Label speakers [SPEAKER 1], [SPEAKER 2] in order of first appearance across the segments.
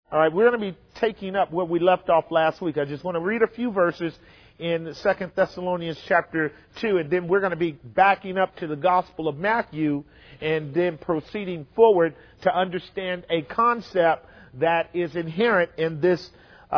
[SPEAKER 1] All right, we're going to be taking up where we left off last week. I just want to read a few verses in 2 Thessalonians chapter 2, and then we're going to be backing up to the Gospel of Matthew and then proceeding forward to understand a concept that is inherent in this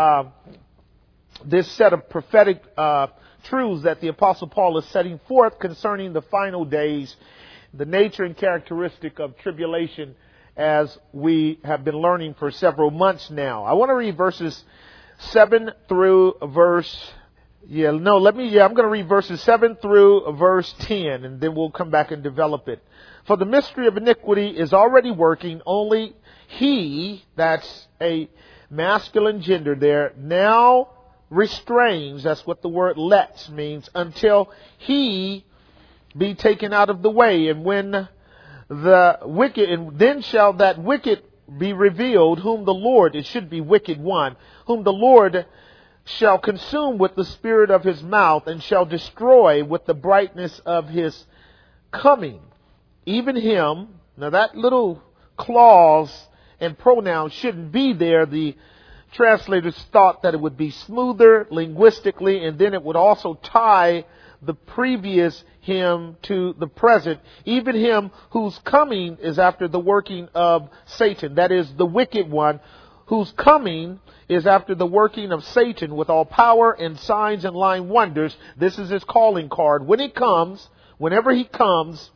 [SPEAKER 1] set of prophetic truths that the Apostle Paul is setting forth concerning the final days, the nature and characteristic of tribulation, as we have been learning for several months now. I want to read verses 7 through verse... I'm going to read verses 7 through verse 10, and then we'll come back and develop it. For the mystery of iniquity is already working, only he, that's a masculine gender there, now restrains, that's what the word lets means, until he be taken out of the way. And when the wicked, and then shall that wicked be revealed, whom the Lord, it should be wicked one, whom the Lord shall consume with the spirit of his mouth, and shall destroy with the brightness of his coming. Even him, now that little clause and pronoun shouldn't be there. The translators thought that it would be smoother linguistically, and then it would also tie the previous him to the present. Even him whose coming is after the working of Satan. That is the wicked one, whose coming is after the working of Satan with all power and signs and lying wonders. This is his calling card. Whenever he comes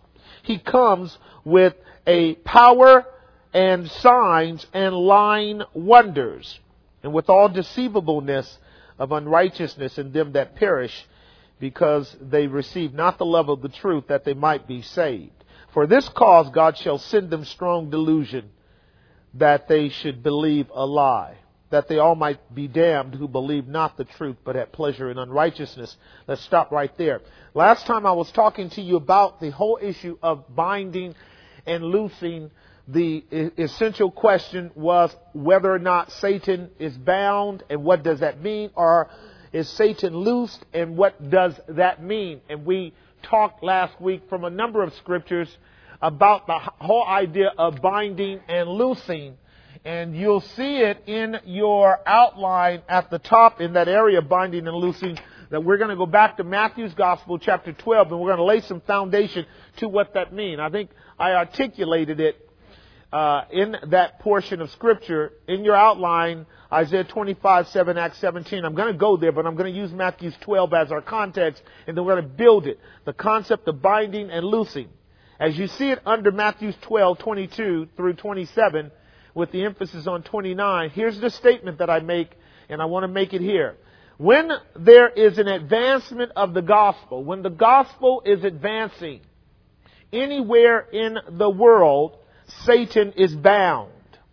[SPEAKER 1] with a power and signs and lying wonders, and with all deceivableness of unrighteousness in them that perish, because they receive not the love of the truth, that they might be saved. For this cause God shall send them strong delusion, that they should believe a lie, that they all might be damned who believe not the truth, but had pleasure in unrighteousness. Let's stop right there. Last time I was talking to you about the whole issue of binding and loosing. The essential question was whether or not Satan is bound, and what does that mean? Or is Satan loosed, and what does that mean? And we talked last week from a number of scriptures about the whole idea of binding and loosing. And you'll see it in your outline at the top in that area of binding and loosing, that we're going to go back to Matthew's Gospel, chapter 12, and we're going to lay some foundation to what that means. I think I articulated it in that portion of Scripture. In your outline, Isaiah 25:7, Acts 17. I'm going to go there, but I'm going to use Matthew's 12 as our context, and then we're going to build it. The concept of binding and loosing. As you see it under Matthew's 12:22 through 27, with the emphasis on 29, here's the statement that I make, and I want to make it here. When there is an advancement of the gospel, when the gospel is advancing anywhere in the world, Satan is bound.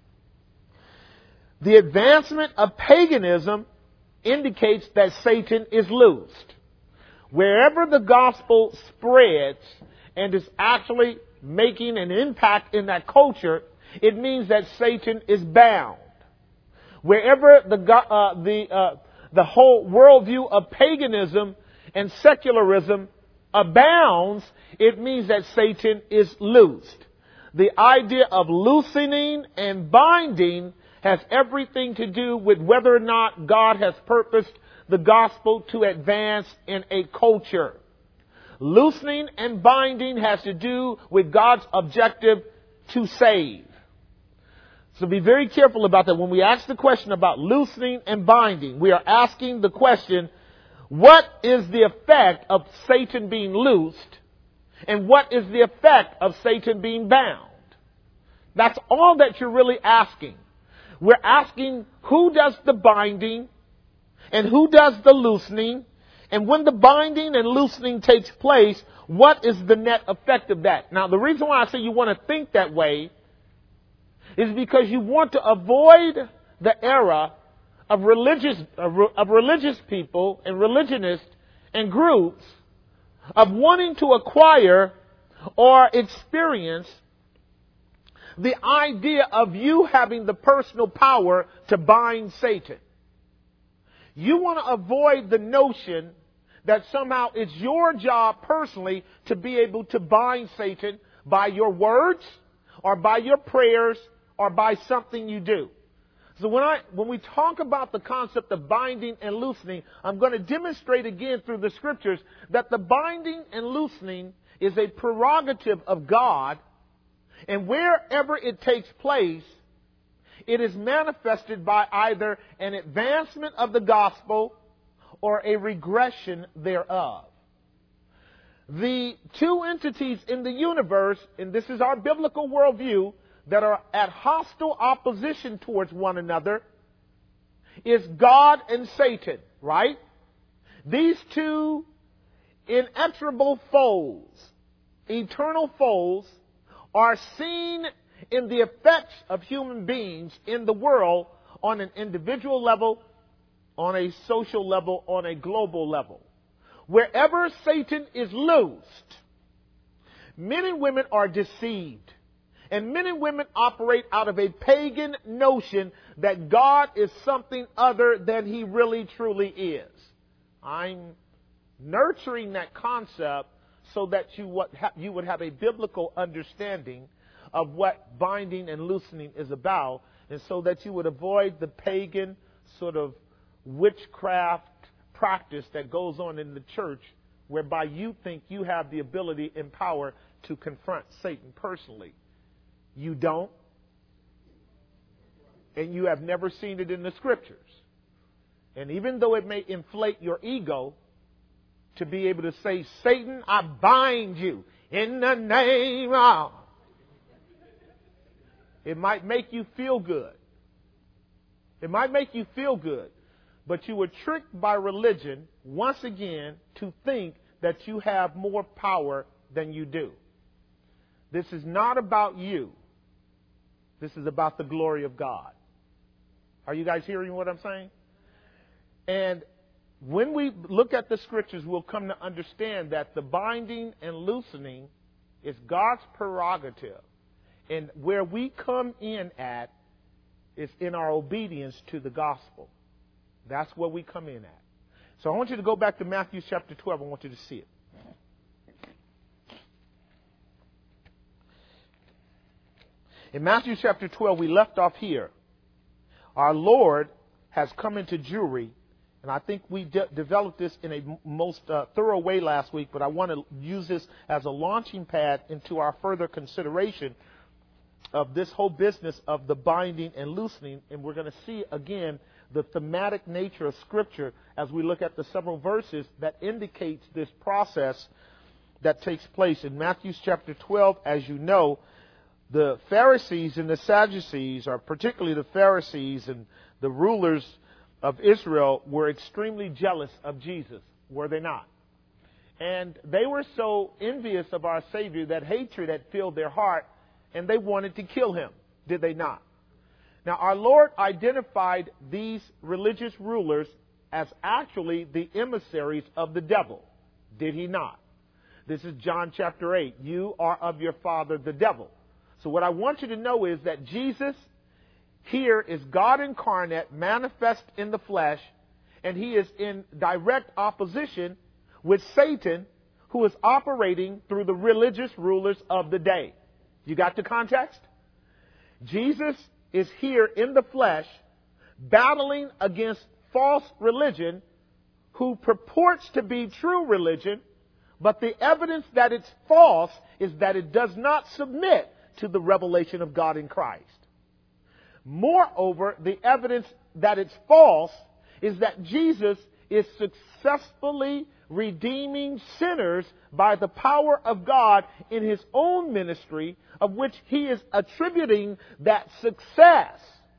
[SPEAKER 1] The advancement of paganism indicates that Satan is loosed. Wherever the gospel spreads and is actually making an impact in that culture, it means that Satan is bound. Wherever the whole worldview of paganism and secularism abounds, it means that Satan is loosed. The idea of loosening and binding has everything to do with whether or not God has purposed the gospel to advance in a culture. Loosening and binding has to do with God's objective to save. So be very careful about that. When we ask the question about loosening and binding, we are asking the question, what is the effect of Satan being loosed? And what is the effect of Satan being bound? That's all that you're really asking. We're asking who does the binding and who does the loosening. And when the binding and loosening takes place, what is the net effect of that? Now, the reason why I say you want to think that way is because you want to avoid the era of religious people and religionists and groups of wanting to acquire or experience the idea of you having the personal power to bind Satan. You want to avoid the notion that somehow it's your job personally to be able to bind Satan by your words or by your prayers or by something you do. So when we talk about the concept of binding and loosening, I'm going to demonstrate again through the scriptures that the binding and loosening is a prerogative of God, and wherever it takes place, it is manifested by either an advancement of the gospel or a regression thereof. The two entities in the universe, and this is our biblical worldview, that are at hostile opposition towards one another is God and Satan, right? These two inexorable foes, eternal foes, are seen in the effects of human beings in the world on an individual level, on a social level, on a global level. Wherever Satan is loosed, men and women are deceived. And men and women operate out of a pagan notion that God is something other than He really truly is. I'm nurturing that concept so that you would have a biblical understanding of what binding and loosening is about, and so that you would avoid the pagan sort of witchcraft practice that goes on in the church, whereby you think you have the ability and power to confront Satan personally. You don't, and you have never seen it in the scriptures. And even though it may inflate your ego to be able to say, Satan, I bind you in the name of, it might make you feel good. It might make you feel good. But you were tricked by religion, once again, to think that you have more power than you do. This is not about you. This is about the glory of God. Are you guys hearing what I'm saying? And when we look at the scriptures, we'll come to understand that the binding and loosening is God's prerogative. And where we come in at is in our obedience to the gospel. That's where we come in at. So I want you to go back to Matthew chapter 12. I want you to see it. In Matthew chapter 12, we left off here. Our Lord has come into Jewry, and I think we developed this in a most thorough way last week, but I want to use this as a launching pad into our further consideration of this whole business of the binding and loosening, and we're going to see again the thematic nature of Scripture as we look at the several verses that indicates this process that takes place. In Matthew chapter 12, as you know, the Pharisees and the Sadducees, or particularly the Pharisees and the rulers of Israel, were extremely jealous of Jesus, were they not? And they were so envious of our Savior that hatred had filled their heart, and they wanted to kill Him, did they not? Now, our Lord identified these religious rulers as actually the emissaries of the devil, did He not? This is John chapter 8. You are of your father, the devil. So what I want you to know is that Jesus here is God incarnate, manifest in the flesh, and He is in direct opposition with Satan, who is operating through the religious rulers of the day. You got the context? Jesus is here in the flesh, battling against false religion, who purports to be true religion, but the evidence that it's false is that it does not submit to the revelation of God in Christ. Moreover, the evidence that it's false is that Jesus is successfully redeeming sinners by the power of God in His own ministry, of which He is attributing that success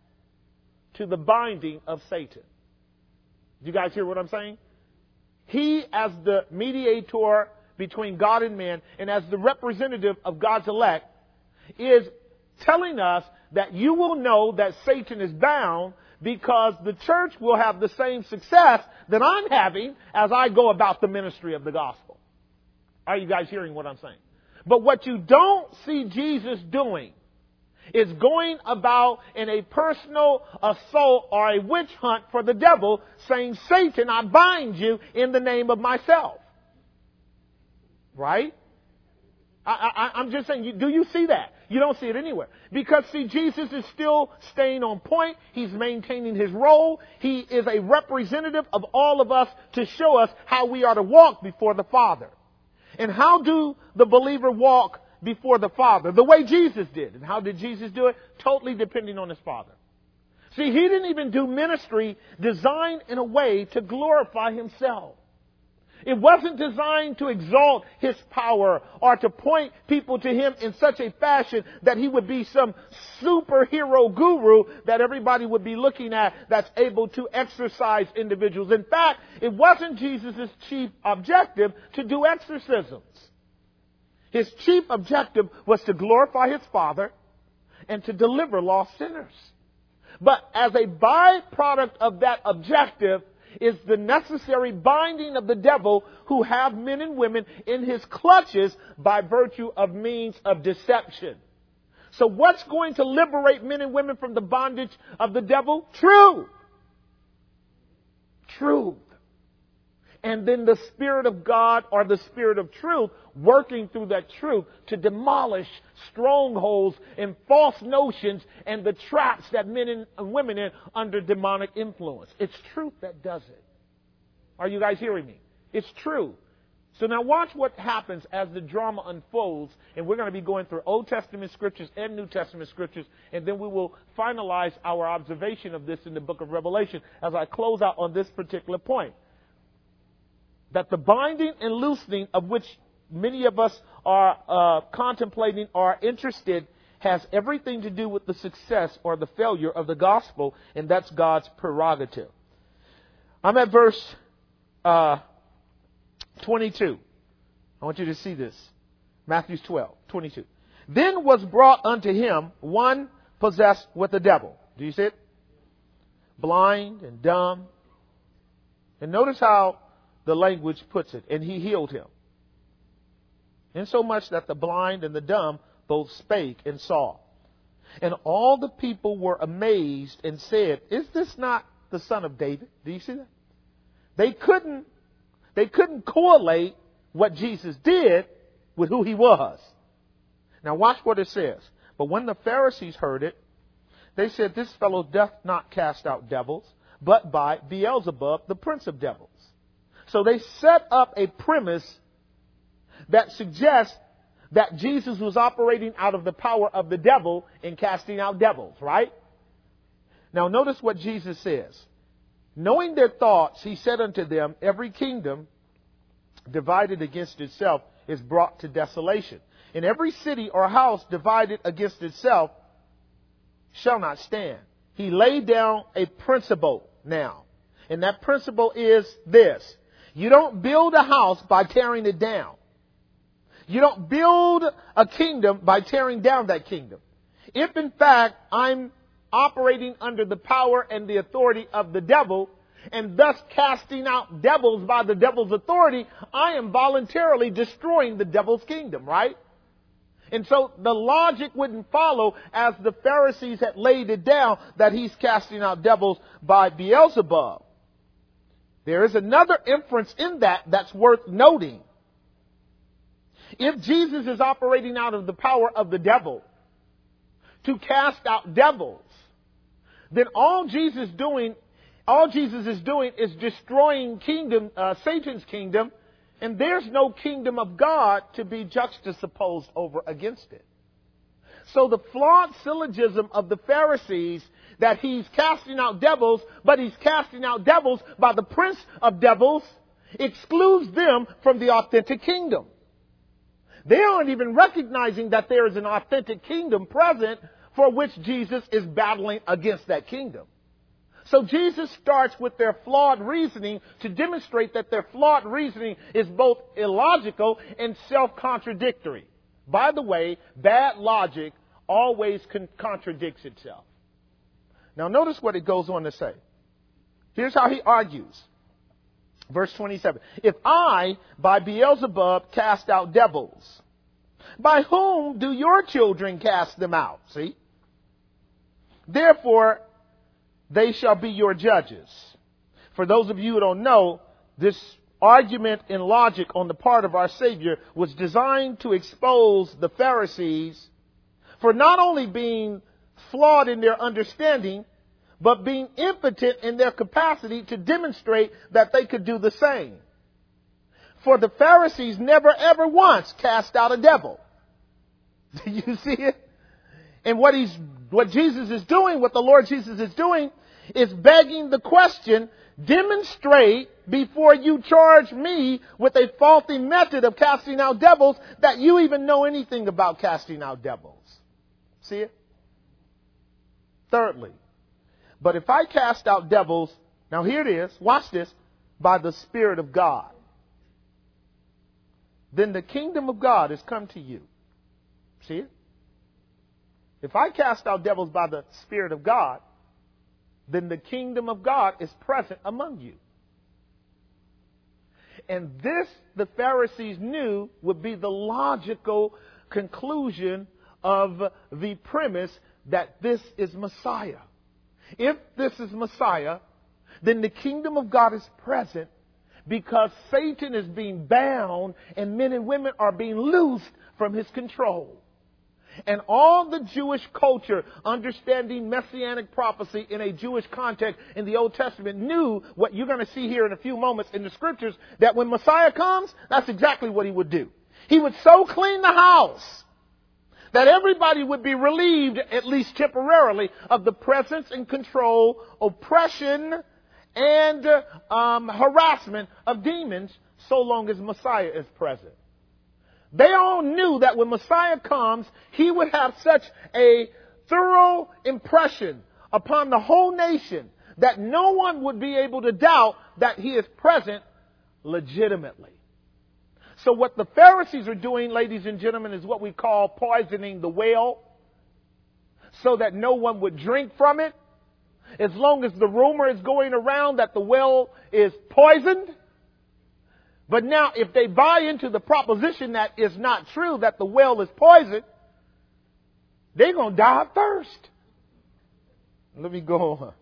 [SPEAKER 1] to the binding of Satan. Do you guys hear what I'm saying? He, as the mediator between God and man, and as the representative of God's elect, is telling us that you will know that Satan is bound because the church will have the same success that I'm having as I go about the ministry of the gospel. Are you guys hearing what I'm saying? But what you don't see Jesus doing is going about in a personal assault or a witch hunt for the devil, saying, Satan, I bind you in the name of myself. Right? I'm just saying, do you see that? You don't see it anywhere. Because, see, Jesus is still staying on point. He's maintaining his role. He is a representative of all of us to show us how we are to walk before the Father. And how do the believer walk before the Father? The way Jesus did. And how did Jesus do it? Totally depending on his Father. See, he didn't even do ministry designed in a way to glorify himself. It wasn't designed to exalt his power or to point people to him in such a fashion that he would be some superhero guru that everybody would be looking at that's able to exorcise individuals. In fact, it wasn't Jesus' chief objective to do exorcisms. His chief objective was to glorify his Father and to deliver lost sinners. But as a byproduct of that objective is the necessary binding of the devil who have men and women in his clutches by virtue of means of deception. So what's going to liberate men and women from the bondage of the devil? Truth. Truth. And then the Spirit of God or the Spirit of truth working through that truth to demolish strongholds and false notions and the traps that men and women in under demonic influence. It's truth that does it. Are you guys hearing me? It's true. So now watch what happens as the drama unfolds, and we're going to be going through Old Testament scriptures and New Testament scriptures, and then we will finalize our observation of this in the book of Revelation as I close out on this particular point. That the binding and loosening of which many of us are contemplating or interested has everything to do with the success or the failure of the gospel, and that's God's prerogative. I'm at verse 22. I want you to see this. Matthew 12:22. Then was brought unto him one possessed with the devil. Do you see it? Blind and dumb. And notice how the language puts it. And he healed him. Insomuch that the blind and the dumb both spake and saw. And all the people were amazed and said, is this not the son of David? Do you see that? They couldn't correlate what Jesus did with who he was. Now watch what it says. But when the Pharisees heard it, they said, this fellow doth not cast out devils, but by Beelzebub, the prince of devils. So they set up a premise that suggests that Jesus was operating out of the power of the devil in casting out devils, right? Now notice what Jesus says. Knowing their thoughts, he said unto them, every kingdom divided against itself is brought to desolation. And every city or house divided against itself shall not stand. He laid down a principle now. And that principle is this. You don't build a house by tearing it down. You don't build a kingdom by tearing down that kingdom. If in fact I'm operating under the power and the authority of the devil and thus casting out devils by the devil's authority, I am voluntarily destroying the devil's kingdom, right? And so the logic wouldn't follow as the Pharisees had laid it down that he's casting out devils by Beelzebub. There is another inference in that that's worth noting. If Jesus is operating out of the power of the devil to cast out devils, then all Jesus is doing is destroying Satan's kingdom, and there's no kingdom of God to be juxtaposed over against it. So the flawed syllogism of the Pharisees that he's casting out devils, but he's casting out devils by the prince of devils, excludes them from the authentic kingdom. They aren't even recognizing that there is an authentic kingdom present for which Jesus is battling against that kingdom. So Jesus starts with their flawed reasoning to demonstrate that their flawed reasoning is both illogical and self-contradictory. By the way, bad logic always contradicts itself. Now notice what it goes on to say. Here's how he argues. Verse 27. If I, by Beelzebub, cast out devils, by whom do your children cast them out? See? Therefore, they shall be your judges. For those of you who don't know, this argument in logic on the part of our Savior was designed to expose the Pharisees for not only being flawed in their understanding, but being impotent in their capacity to demonstrate that they could do the same. For the Pharisees never ever once cast out a devil. Do you see it? And what Jesus is doing, what the Lord Jesus is doing, is begging the question, demonstrate before you charge me with a faulty method of casting out devils that you even know anything about casting out devils. See it? Thirdly, but if I cast out devils, now here it is, watch this, by the Spirit of God, then the kingdom of God has come to you. See it? If I cast out devils by the Spirit of God, then the kingdom of God is present among you. And this, the Pharisees knew, would be the logical conclusion of the premise that this is Messiah. If this is Messiah, then the kingdom of God is present because Satan is being bound and men and women are being loosed from his control. And all the Jewish culture, understanding messianic prophecy in a Jewish context in the Old Testament, knew what you're going to see here in a few moments in the scriptures, that when Messiah comes, that's exactly what he would do. He would so clean the house that everybody would be relieved, at least temporarily, of the presence and control, oppression, and harassment of demons, so long as Messiah is present. They all knew that when Messiah comes, he would have such a thorough impression upon the whole nation that no one would be able to doubt that he is present legitimately. So what the Pharisees are doing, ladies and gentlemen, is what we call poisoning the well so that no one would drink from it. As long as the rumor is going around that the well is poisoned. But now, if they buy into the proposition that is not true, that the well is poisoned, they're going to die of thirst. Let me go on.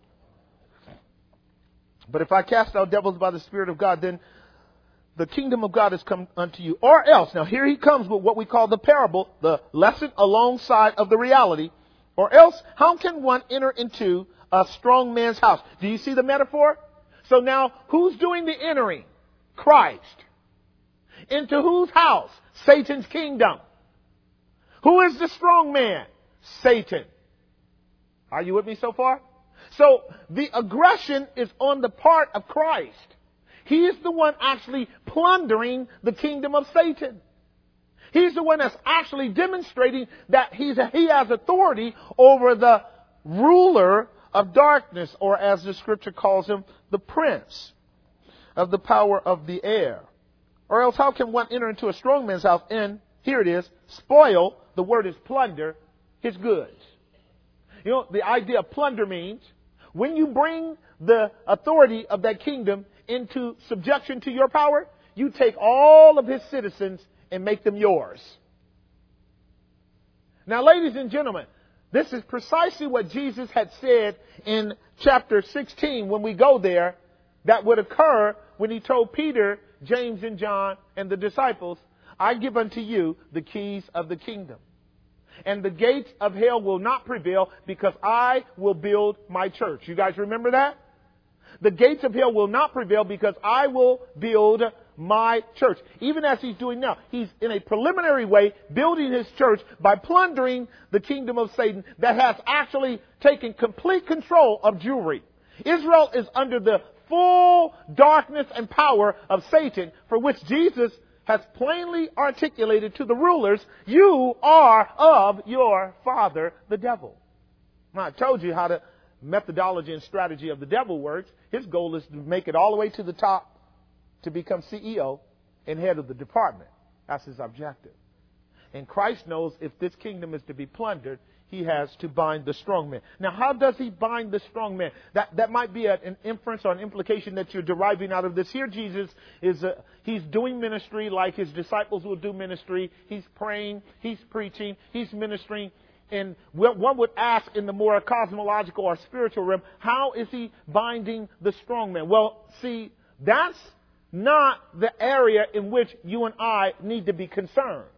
[SPEAKER 1] But if I cast out devils by the Spirit of God, then the kingdom of God has come unto you. Or else, now here he comes with what we call the parable, the lesson alongside of the reality. Or else, how can one enter into a strong man's house? Do you see the metaphor? So now, who's doing the entering? Christ. Into whose house? Satan's kingdom. Who is the strong man? Satan. Are you with me so far? So the aggression is on the part of Christ. He is the one actually plundering the kingdom of Satan. He's the one that's actually demonstrating that he has authority over the ruler of darkness, or as the scripture calls him, the prince of the power of the air. Or else how can one enter into a strong man's house and, here it is, spoil, the word is plunder, his goods? You know, the idea of plunder means when you bring the authority of that kingdom into subjection to your power, you take all of his citizens and make them yours. Now, ladies and gentlemen, this is precisely what Jesus had said in chapter 16 when we go there, that would occur when he told Peter, James, and John and the disciples, I give unto you the keys of the kingdom. And the gates of hell will not prevail because I will build my church. You guys remember that? The gates of hell will not prevail because I will build my church. Even as he's doing now, he's in a preliminary way building his church by plundering the kingdom of Satan that has actually taken complete control of Jewry. Israel is under the full darkness and power of Satan, for which Jesus has plainly articulated to the rulers, you are of your father, the devil. Now, I told you how the methodology and strategy of the devil works. His goal is to make it all the way to the top to become CEO and head of the department. That's his objective. And Christ knows if this kingdom is to be plundered, he has to bind the strong man. Now, how does he bind the strong man? That might be an inference or an implication that you're deriving out of this. Here Jesus is, he's doing ministry like his disciples will do ministry. He's praying, he's preaching, he's ministering. And one would ask in the more cosmological or spiritual realm, how is he binding the strong man? Well, see, that's not the area in which you and I need to be concerned.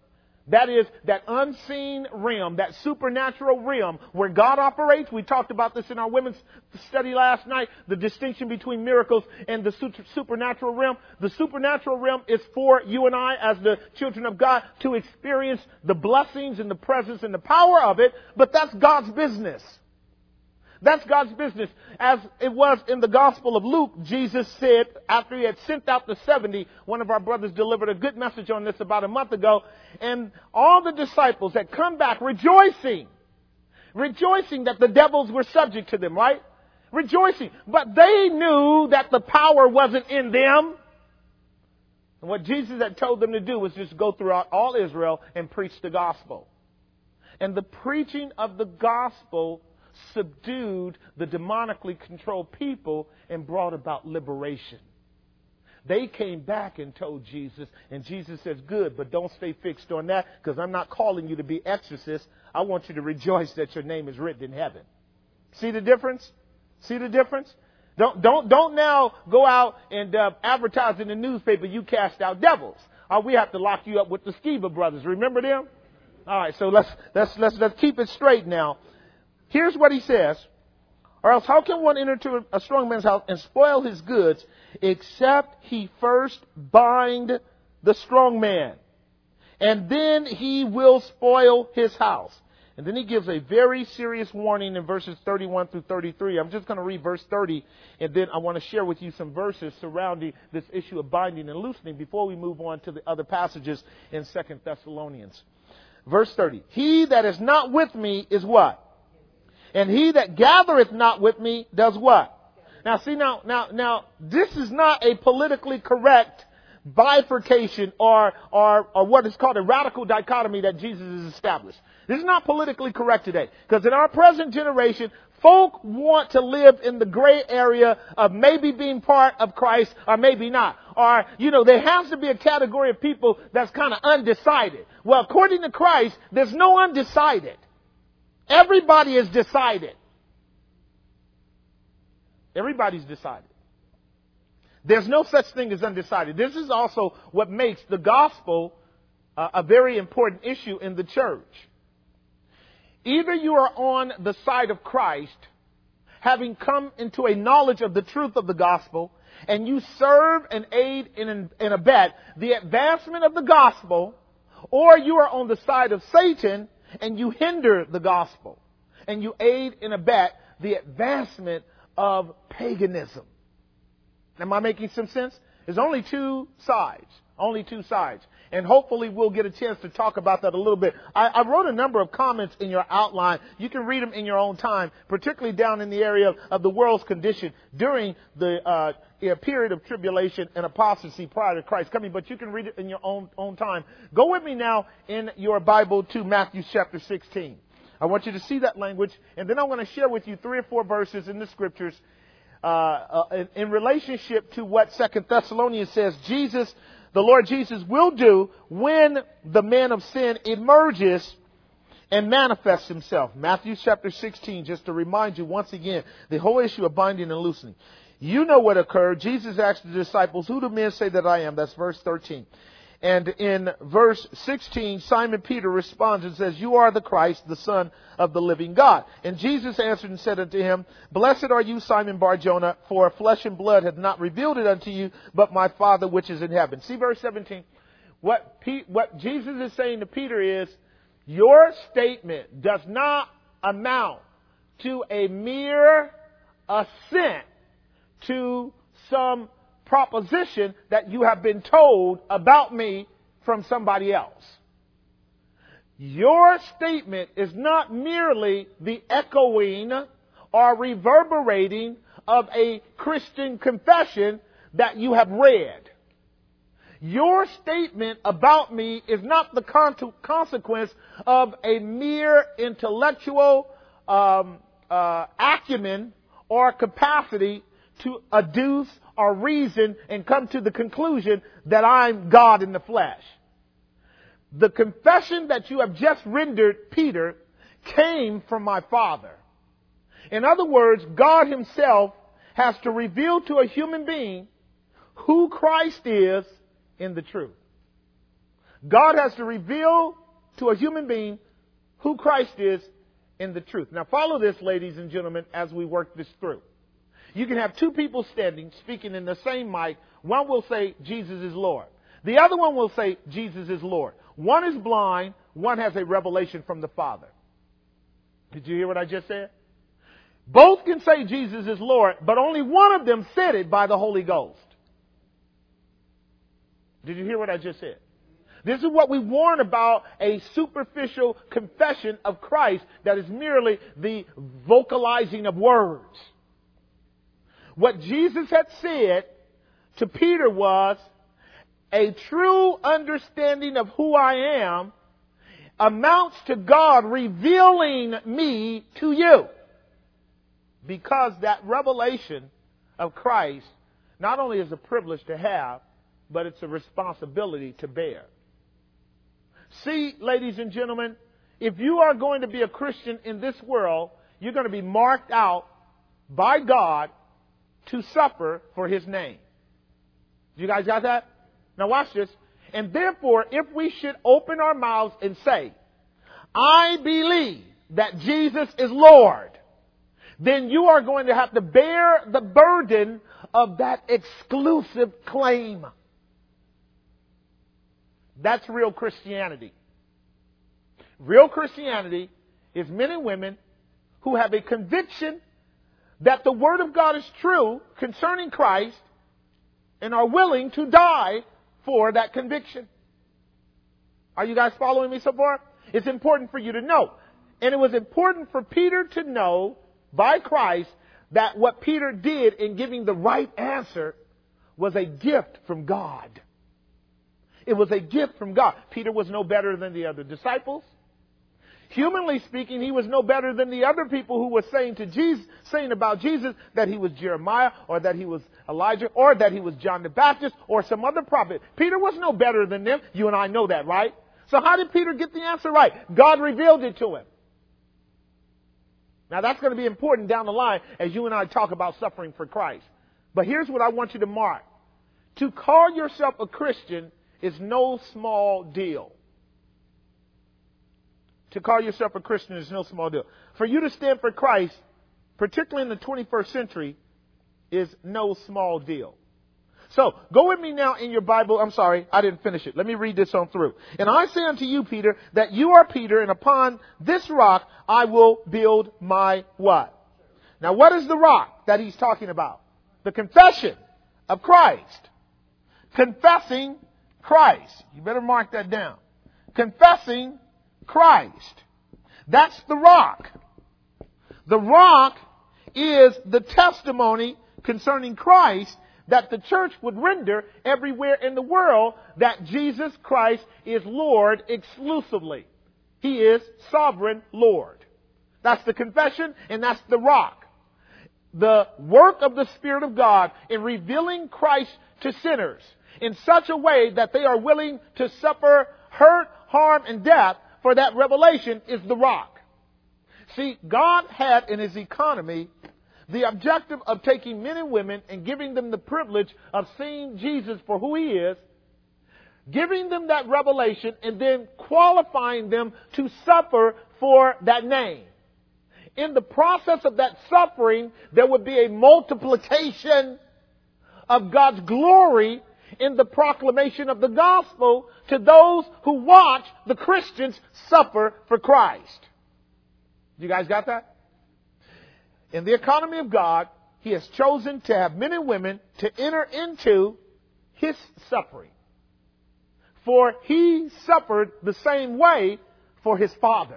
[SPEAKER 1] That is that unseen realm, that supernatural realm where God operates. We talked about this in our women's study last night, the distinction between miracles and the supernatural realm. The supernatural realm is for you and I as the children of God to experience the blessings and the presence and the power of it, but that's God's business. That's God's business. As it was in the Gospel of Luke, Jesus said, after he had sent out the 70, one of our brothers delivered a good message on this about a month ago, and all the disciples had come back rejoicing that the devils were subject to them, right? Rejoicing. But they knew that the power wasn't in them. And what Jesus had told them to do was just go throughout all Israel and preach the gospel. And the preaching of the gospel subdued the demonically controlled people and brought about liberation. They came back and told Jesus, and Jesus says, good, but don't stay fixed on that, because I'm not calling you to be exorcists. I want you to rejoice that your name is written in heaven. See the difference? See the difference? Don't now go out and advertise in the newspaper you cast out devils. We have to lock you up with the Sceva brothers. Remember them? All right, so let's keep it straight now. Here's what he says. Or else how can one enter into a strong man's house and spoil his goods except he first bind the strong man? And then he will spoil his house. And then he gives a very serious warning in verses 31 through 33. I'm just going to read verse 30, and then I want to share with you some verses surrounding this issue of binding and loosening before we move on to the other passages in 2 Thessalonians. Verse 30. He that is not with me is what? And he that gathereth not with me does what? Now see, now, this is not a politically correct bifurcation or what is called a radical dichotomy that Jesus has established. This is not politically correct today. Because in our present generation, folk want to live in the gray area of maybe being part of Christ or maybe not. Or, there has to be a category of people that's kind of undecided. Well, according to Christ, there's no undecided. Everybody is decided. Everybody's decided. There's no such thing as undecided. This is also what makes the gospel a very important issue in the church. Either you are on the side of Christ, having come into a knowledge of the truth of the gospel, and you serve and aid and abet the advancement of the gospel, or you are on the side of Satan and you hinder the gospel, and you aid and abet the advancement of paganism. Am I making some sense? There's only two sides. Only two sides. And hopefully we'll get a chance to talk about that a little bit. I wrote a number of comments in your outline. You can read them in your own time, particularly down in the area of the world's condition during the period of tribulation and apostasy prior to Christ coming. But you can read it in your own time. Go with me now in your Bible to Matthew chapter 16. I want you to see that language. And then I'm going to share with you 3 or 4 verses in the scriptures in relationship to what 2 Thessalonians says the Lord Jesus will do when the man of sin emerges and manifests himself. Matthew chapter 16, just to remind you once again, the whole issue of binding and loosening. You know what occurred. Jesus asked the disciples, who do men say that I am? That's verse 13. And in verse 16, Simon Peter responds and says, you are the Christ, the Son of the living God. And Jesus answered and said unto him, blessed are you, Simon Bar-Jonah, for flesh and blood hath not revealed it unto you, but my Father which is in heaven. See verse 17. What Jesus is saying to Peter is, your statement does not amount to a mere assent to some proposition that you have been told about me from somebody else. Your statement is not merely the echoing or reverberating of a Christian confession that you have read. Your statement about me is not the consequence of a mere intellectual acumen or capacity to adduce or reason and come to the conclusion that I'm God in the flesh. The confession that you have just rendered, Peter, came from my Father. In other words, God himself has to reveal to a human being who Christ is in the truth. God has to reveal to a human being who Christ is in the truth. Now follow this, ladies and gentlemen, as we work this through. You can have two people standing, speaking in the same mic. One will say, Jesus is Lord. The other one will say, Jesus is Lord. One is blind. One has a revelation from the Father. Did you hear what I just said? Both can say Jesus is Lord, but only one of them said it by the Holy Ghost. Did you hear what I just said? This is what we warn about, a superficial confession of Christ that is merely the vocalizing of words. What Jesus had said to Peter was, a true understanding of who I am amounts to God revealing me to you. Because that revelation of Christ not only is a privilege to have, but it's a responsibility to bear. See, ladies and gentlemen, if you are going to be a Christian in this world, you're going to be marked out by God to suffer for His name. You guys got that? Now watch this. And therefore, if we should open our mouths and say, I believe that Jesus is Lord, then you are going to have to bear the burden of that exclusive claim. That's real Christianity. Real Christianity is men and women who have a conviction that the Word of God is true concerning Christ and are willing to die for that conviction. Are you guys following me so far? It's important for you to know. And it was important for Peter to know by Christ that what Peter did in giving the right answer was a gift from God. It was a gift from God. Peter was no better than the other disciples. Humanly speaking, he was no better than the other people who were saying about Jesus that he was Jeremiah, or that he was Elijah, or that he was John the Baptist, or some other prophet. Peter was no better than them. You and I know that, right? So how did Peter get the answer right? God revealed it to him. Now that's going to be important down the line as you and I talk about suffering for Christ. But here's what I want you to mark. To call yourself a Christian is no small deal. To call yourself a Christian is no small deal. For you to stand for Christ, particularly in the 21st century, is no small deal. So, go with me now in your Bible. I'm sorry, I didn't finish it. Let me read this on through. And I say unto you, Peter, that you are Peter, and upon this rock I will build my what? Now, what is the rock that he's talking about? The confession of Christ. Confessing Christ. You better mark that down. Confessing Christ. That's the rock. The rock is the testimony concerning Christ that the church would render everywhere in the world, that Jesus Christ is Lord exclusively. He is sovereign Lord. That's the confession, and that's the rock. The work of the Spirit of God in revealing Christ to sinners in such a way that they are willing to suffer hurt, harm, and death for that revelation is the rock. See, God had in His economy the objective of taking men and women and giving them the privilege of seeing Jesus for who He is, giving them that revelation, and then qualifying them to suffer for that name. In the process of that suffering, there would be a multiplication of God's glory in the proclamation of the gospel to those who watch the Christians suffer for Christ. You guys got that? In the economy of God, He has chosen to have men and women to enter into His suffering. For He suffered the same way for His Father.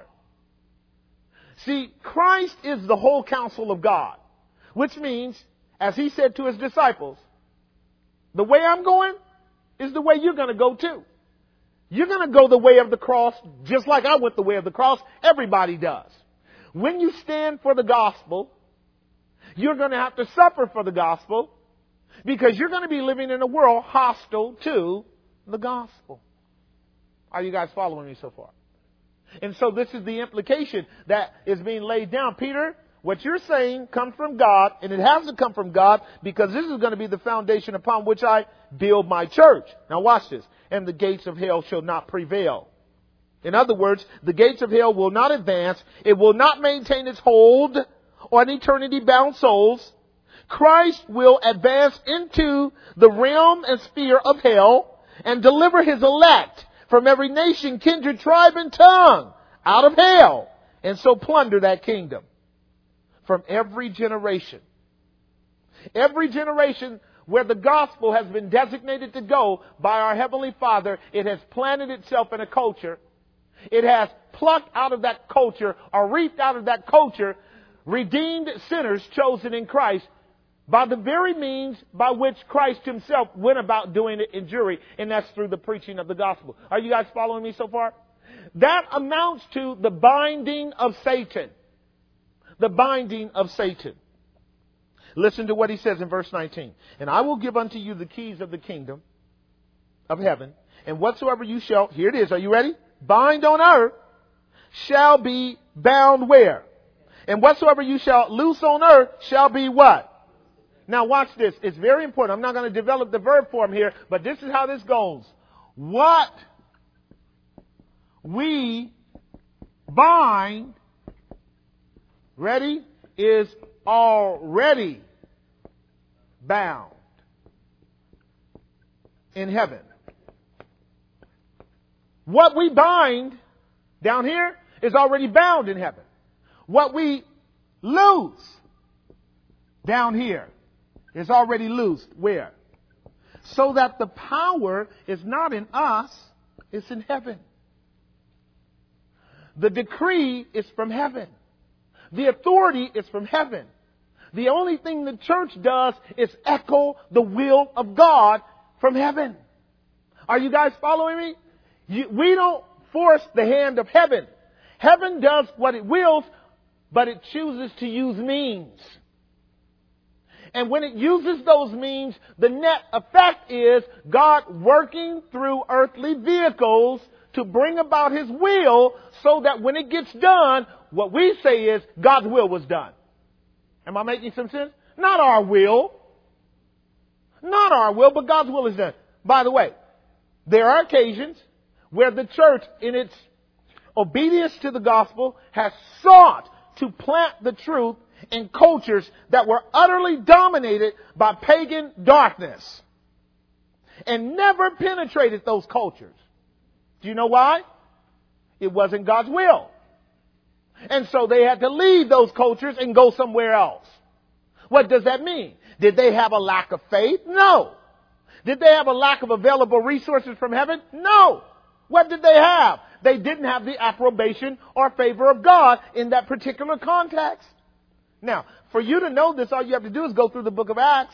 [SPEAKER 1] See, Christ is the whole counsel of God, which means, as He said to His disciples, the way I'm going is the way you're going to go too. You're going to go the way of the cross just like I went the way of the cross. Everybody does. When you stand for the gospel, you're going to have to suffer for the gospel because you're going to be living in a world hostile to the gospel. Are you guys following me so far? And so this is the implication that is being laid down. Peter, what you're saying comes from God, and it has to come from God because this is going to be the foundation upon which I build my church. Now watch this. And the gates of hell shall not prevail In other words, the gates of hell will not advance. It will not maintain its hold on eternity-bound souls. Christ will advance into the realm and sphere of hell and deliver his elect from every nation, kindred, tribe, and tongue out of hell, and so plunder that kingdom from every generation. Every generation where the gospel has been designated to go by our Heavenly Father, it has planted itself in a culture. It has plucked out of that culture or reaped out of that culture redeemed sinners chosen in Christ by the very means by which Christ himself went about doing it in Jewry, and that's through the preaching of the gospel. Are you guys following me so far? That amounts to the binding of Satan. The binding of Satan. Listen to what he says in verse 19. And I will give unto you the keys of the kingdom of heaven, and whatsoever you shall, here it is, are you ready? Bind on earth shall be bound where? And whatsoever you shall loose on earth shall be what? Now watch this. It's very important. I'm not going to develop the verb form here, but this is how this goes. What we bind, ready, is already bound in heaven. What we bind down here is already bound in heaven. What we loose down here is already loosed. Where? So that the power is not in us, it's in heaven. The decree is from heaven. The authority is from heaven. The only thing the church does is echo the will of God from heaven. Are you guys following me? We don't force the hand of heaven. Heaven does what it wills, but it chooses to use means. And when it uses those means, the net effect is God working through earthly vehicles to bring about His will, so that when it gets done, what we say is God's will was done. Am I making some sense? Not our will. Not our will, but God's will is done. By the way, there are occasions where the church, in its obedience to the gospel, has sought to plant the truth in cultures that were utterly dominated by pagan darkness and never penetrated those cultures. Do you know why? It wasn't God's will. And so they had to leave those cultures and go somewhere else. What does that mean? Did they have a lack of faith? No. Did they have a lack of available resources from heaven? No. What did they have? They didn't have the approbation or favor of God in that particular context. Now, for you to know this, all you have to do is go through the book of Acts.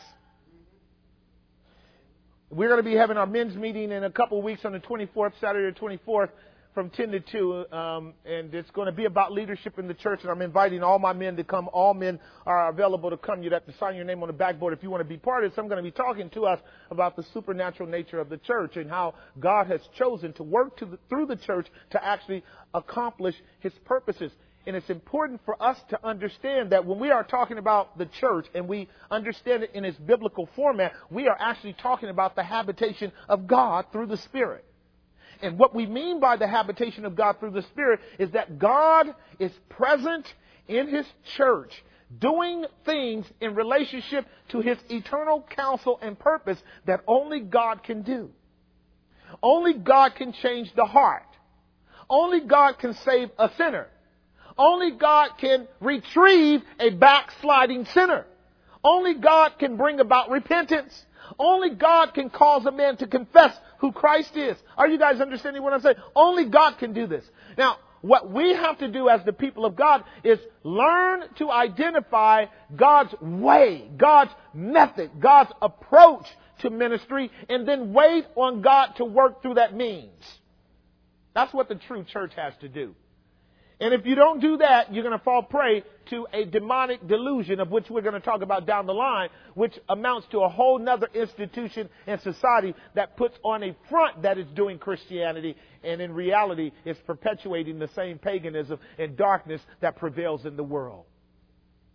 [SPEAKER 1] We're going to be having our men's meeting in a couple of weeks on the 24th, Saturday the 24th, from 10 to 2. And it's going to be about leadership in the church. And I'm inviting all my men to come. All men are available to come. You'd have to sign your name on the backboard if you want to be part of this. I'm going to be talking to us about the supernatural nature of the church and how God has chosen to work through the church to actually accomplish His purposes. And it's important for us to understand that when we are talking about the church and we understand it in its biblical format, we are actually talking about the habitation of God through the Spirit. And what we mean by the habitation of God through the Spirit is that God is present in His church, doing things in relationship to His eternal counsel and purpose that only God can do. Only God can change the heart. Only God can save a sinner. Only God can retrieve a backsliding sinner. Only God can bring about repentance. Only God can cause a man to confess who Christ is. Are you guys understanding what I'm saying? Only God can do this. Now, what we have to do as the people of God is learn to identify God's way, God's method, God's approach to ministry, and then wait on God to work through that means. That's what the true church has to do. And if you don't do that, you're going to fall prey to a demonic delusion, of which we're going to talk about down the line, which amounts to a whole nother institution and society that puts on a front that it's doing Christianity, and in reality is perpetuating the same paganism and darkness that prevails in the world.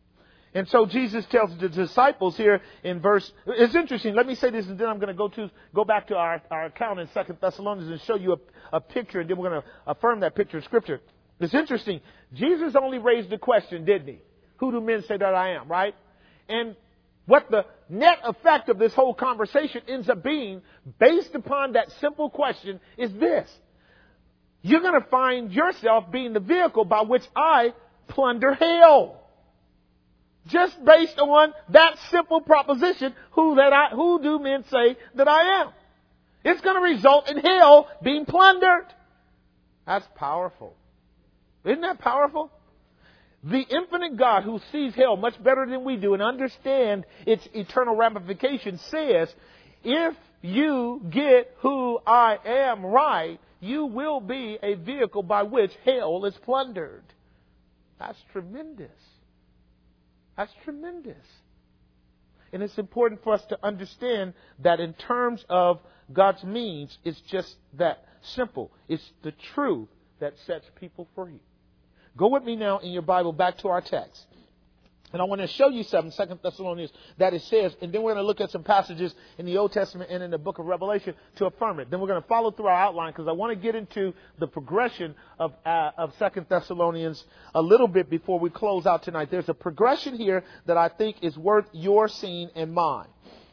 [SPEAKER 1] And so Jesus tells the disciples here in verse, it's interesting. Let me say this and then I'm going to go back to our account in 2 Thessalonians and show you a picture, and then we're going to affirm that picture of Scripture. It's interesting. Jesus only raised the question, didn't he? Who do men say that I am, right? And what the net effect of this whole conversation ends up being, based upon that simple question, is this. You're going to find yourself being the vehicle by which I plunder hell. Just based on that simple proposition, who do men say that I am? It's going to result in hell being plundered. That's powerful. Isn't that powerful? The infinite God who sees hell much better than we do and understand its eternal ramifications says, if you get who I am right, you will be a vehicle by which hell is plundered. That's tremendous. That's tremendous. And it's important for us to understand that in terms of God's means, it's just that simple. It's the truth that sets people free. Go with me now in your Bible back to our text. And I want to show you something, 2 Thessalonians, that it says, and then we're going to look at some passages in the Old Testament and in the book of Revelation to affirm it. Then we're going to follow through our outline because I want to get into the progression of 2 Thessalonians a little bit before we close out tonight. There's a progression here that I think is worth your seeing and mine.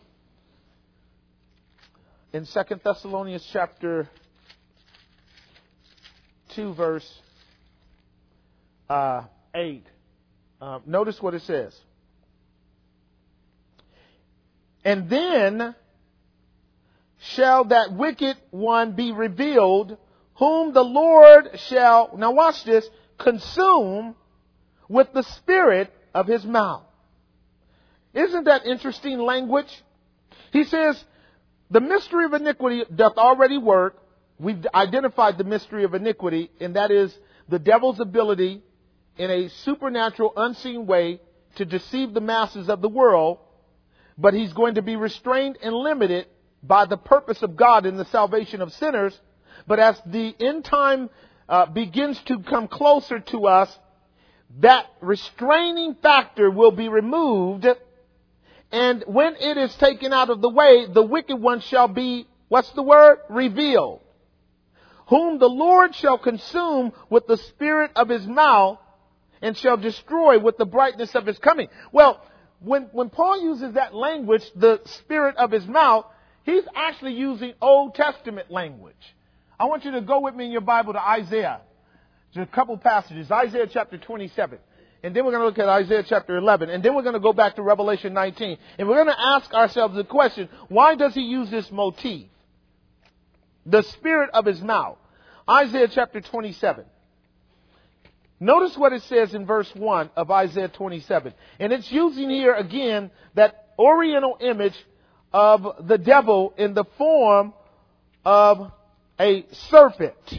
[SPEAKER 1] In 2 Thessalonians chapter 2, verse 8. Notice what it says. And then shall that wicked one be revealed, whom the Lord shall, now watch this, consume with the spirit of his mouth. Isn't that interesting language? He says, the mystery of iniquity doth already work. We've identified the mystery of iniquity, and that is the devil's ability in a supernatural, unseen way to deceive the masses of the world, but he's going to be restrained and limited by the purpose of God in the salvation of sinners. But as the end time begins to come closer to us, that restraining factor will be removed, and when it is taken out of the way, the wicked one shall be, what's the word? Revealed. Whom the Lord shall consume with the spirit of his mouth, and shall destroy with the brightness of his coming. Well, when Paul uses that language, the spirit of his mouth, he's actually using Old Testament language. I want you to go with me in your Bible to Isaiah. There's a couple passages. Isaiah chapter 27. And then we're going to look at Isaiah chapter 11. And then we're going to go back to Revelation 19. And we're going to ask ourselves the question, why does he use this motif? The spirit of his mouth. Isaiah chapter 27. Notice what it says in verse 1 of Isaiah 27. And it's using here again that oriental image of the devil in the form of a serpent.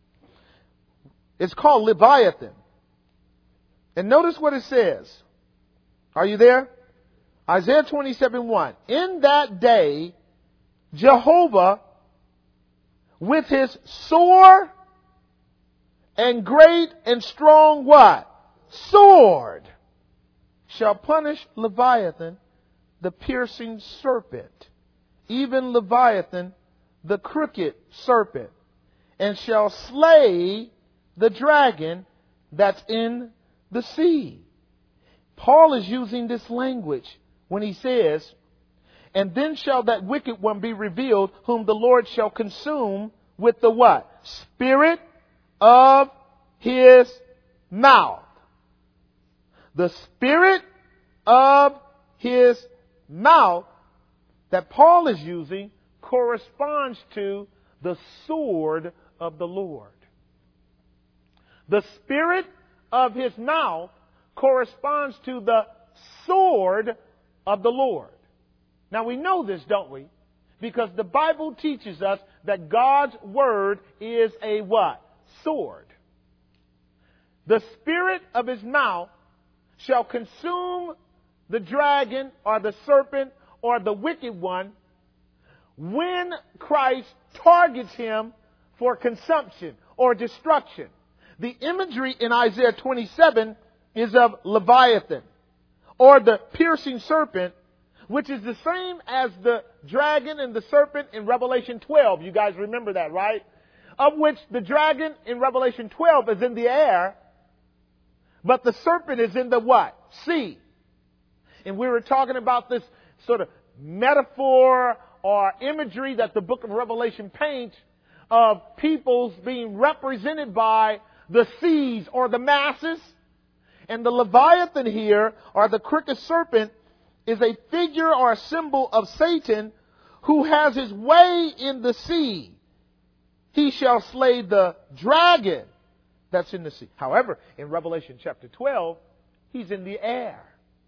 [SPEAKER 1] It's called Leviathan. And notice what it says. Are you there? Isaiah 27:1. In that day, Jehovah, with his sore and great and strong what? Sword, shall punish Leviathan, the piercing serpent, even Leviathan, the crooked serpent, and shall slay the dragon that's in the sea. Paul is using this language when he says, and then shall that wicked one be revealed, whom the Lord shall consume with the what? Spirit of his mouth. The spirit of his mouth that Paul is using corresponds to the sword of the Lord. The spirit of his mouth corresponds to the sword of the Lord. Now we know this, don't we? Because the Bible teaches us that God's word is a what? Sword. The spirit of his mouth shall consume the dragon or the serpent or the wicked one when Christ targets him for consumption or destruction. The imagery in Isaiah 27 is of Leviathan, or the piercing serpent, which is the same as the dragon and the serpent in Revelation 12. You guys remember that, right? Of which the dragon in Revelation 12 is in the air, but the serpent is in the what? Sea. And we were talking about this sort of metaphor or imagery that the book of Revelation paints of peoples being represented by the seas or the masses. And the Leviathan here, or the crooked serpent, is a figure or a symbol of Satan who has his way in the sea. He shall slay the dragon that's in the sea. However, in Revelation chapter 12, he's in the air.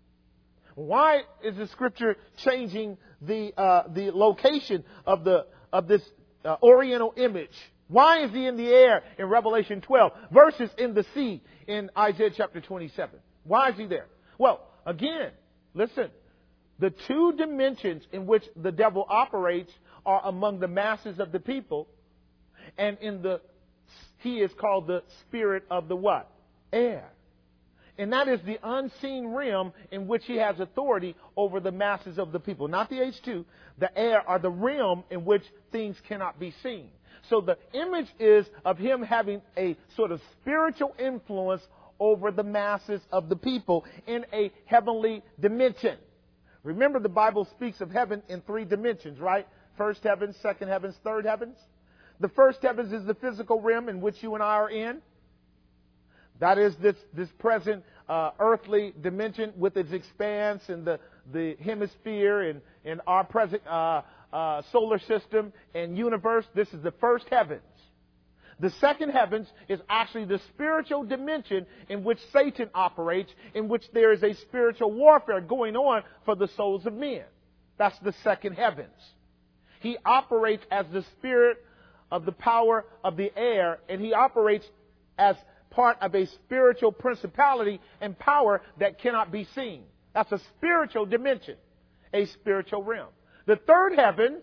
[SPEAKER 1] Why is the scripture changing the location of this oriental image? Why is he in the air in Revelation 12 versus in the sea in Isaiah chapter 27? Why is he there? Well, again, listen. The two dimensions in which the devil operates are among the masses of the people, and he is called the spirit of the what? Air. And that is the unseen realm in which he has authority over the masses of the people. Not the H2. The air are the realm in which things cannot be seen. So the image is of him having a sort of spiritual influence over the masses of the people in a heavenly dimension. Remember, the Bible speaks of heaven in three dimensions, right? First heavens, second heavens, third heavens. The first heavens is the physical realm in which you and I are in. That is this present earthly dimension with its expanse and the hemisphere and our present solar system and universe. This is the first heavens. The second heavens is actually the spiritual dimension in which Satan operates, in which there is a spiritual warfare going on for the souls of men. That's the second heavens. He operates as the spirit of the power of the air, and he operates as part of a spiritual principality and power that cannot be seen. That's a spiritual dimension, a spiritual realm. The third heavens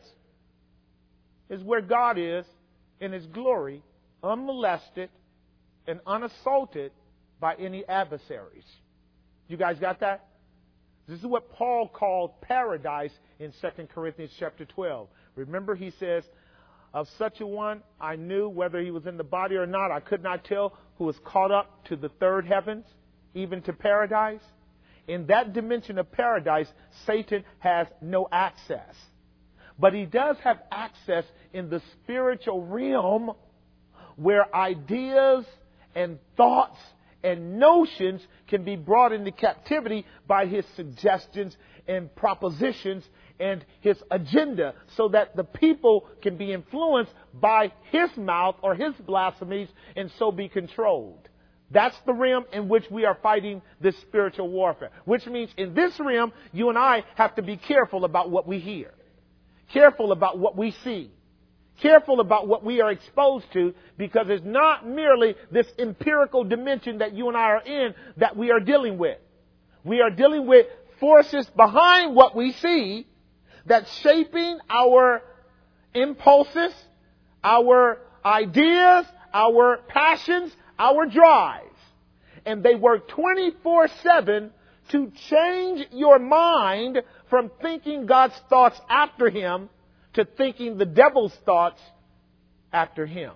[SPEAKER 1] is where God is in his glory, unmolested and unassaulted by any adversaries. You guys got that? This is what Paul called paradise in 2 Corinthians chapter 12. Remember, he says, of such a one I knew, whether he was in the body or not, I could not tell, who was caught up to the third heavens, even to paradise. In that dimension of paradise, Satan has no access. But he does have access in the spiritual realm, where ideas and thoughts and notions can be brought into captivity by his suggestions and propositions and his agenda, so that the people can be influenced by his mouth or his blasphemies and so be controlled. That's the realm in which we are fighting this spiritual warfare. Which means in this realm, you and I have to be careful about what we hear. Careful about what we see. Careful about what we are exposed to, because it's not merely this empirical dimension that you and I are in that we are dealing with. We are dealing with forces behind what we see that's shaping our impulses, our ideas, our passions, our drives. And they work 24/7 to change your mind from thinking God's thoughts after him to thinking the devil's thoughts after him.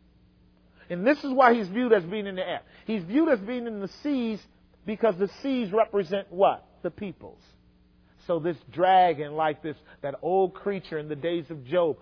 [SPEAKER 1] And this is why he's viewed as being in the air. He's viewed as being in the seas because the seas represent what? The peoples. So this dragon, like that old creature in the days of Job,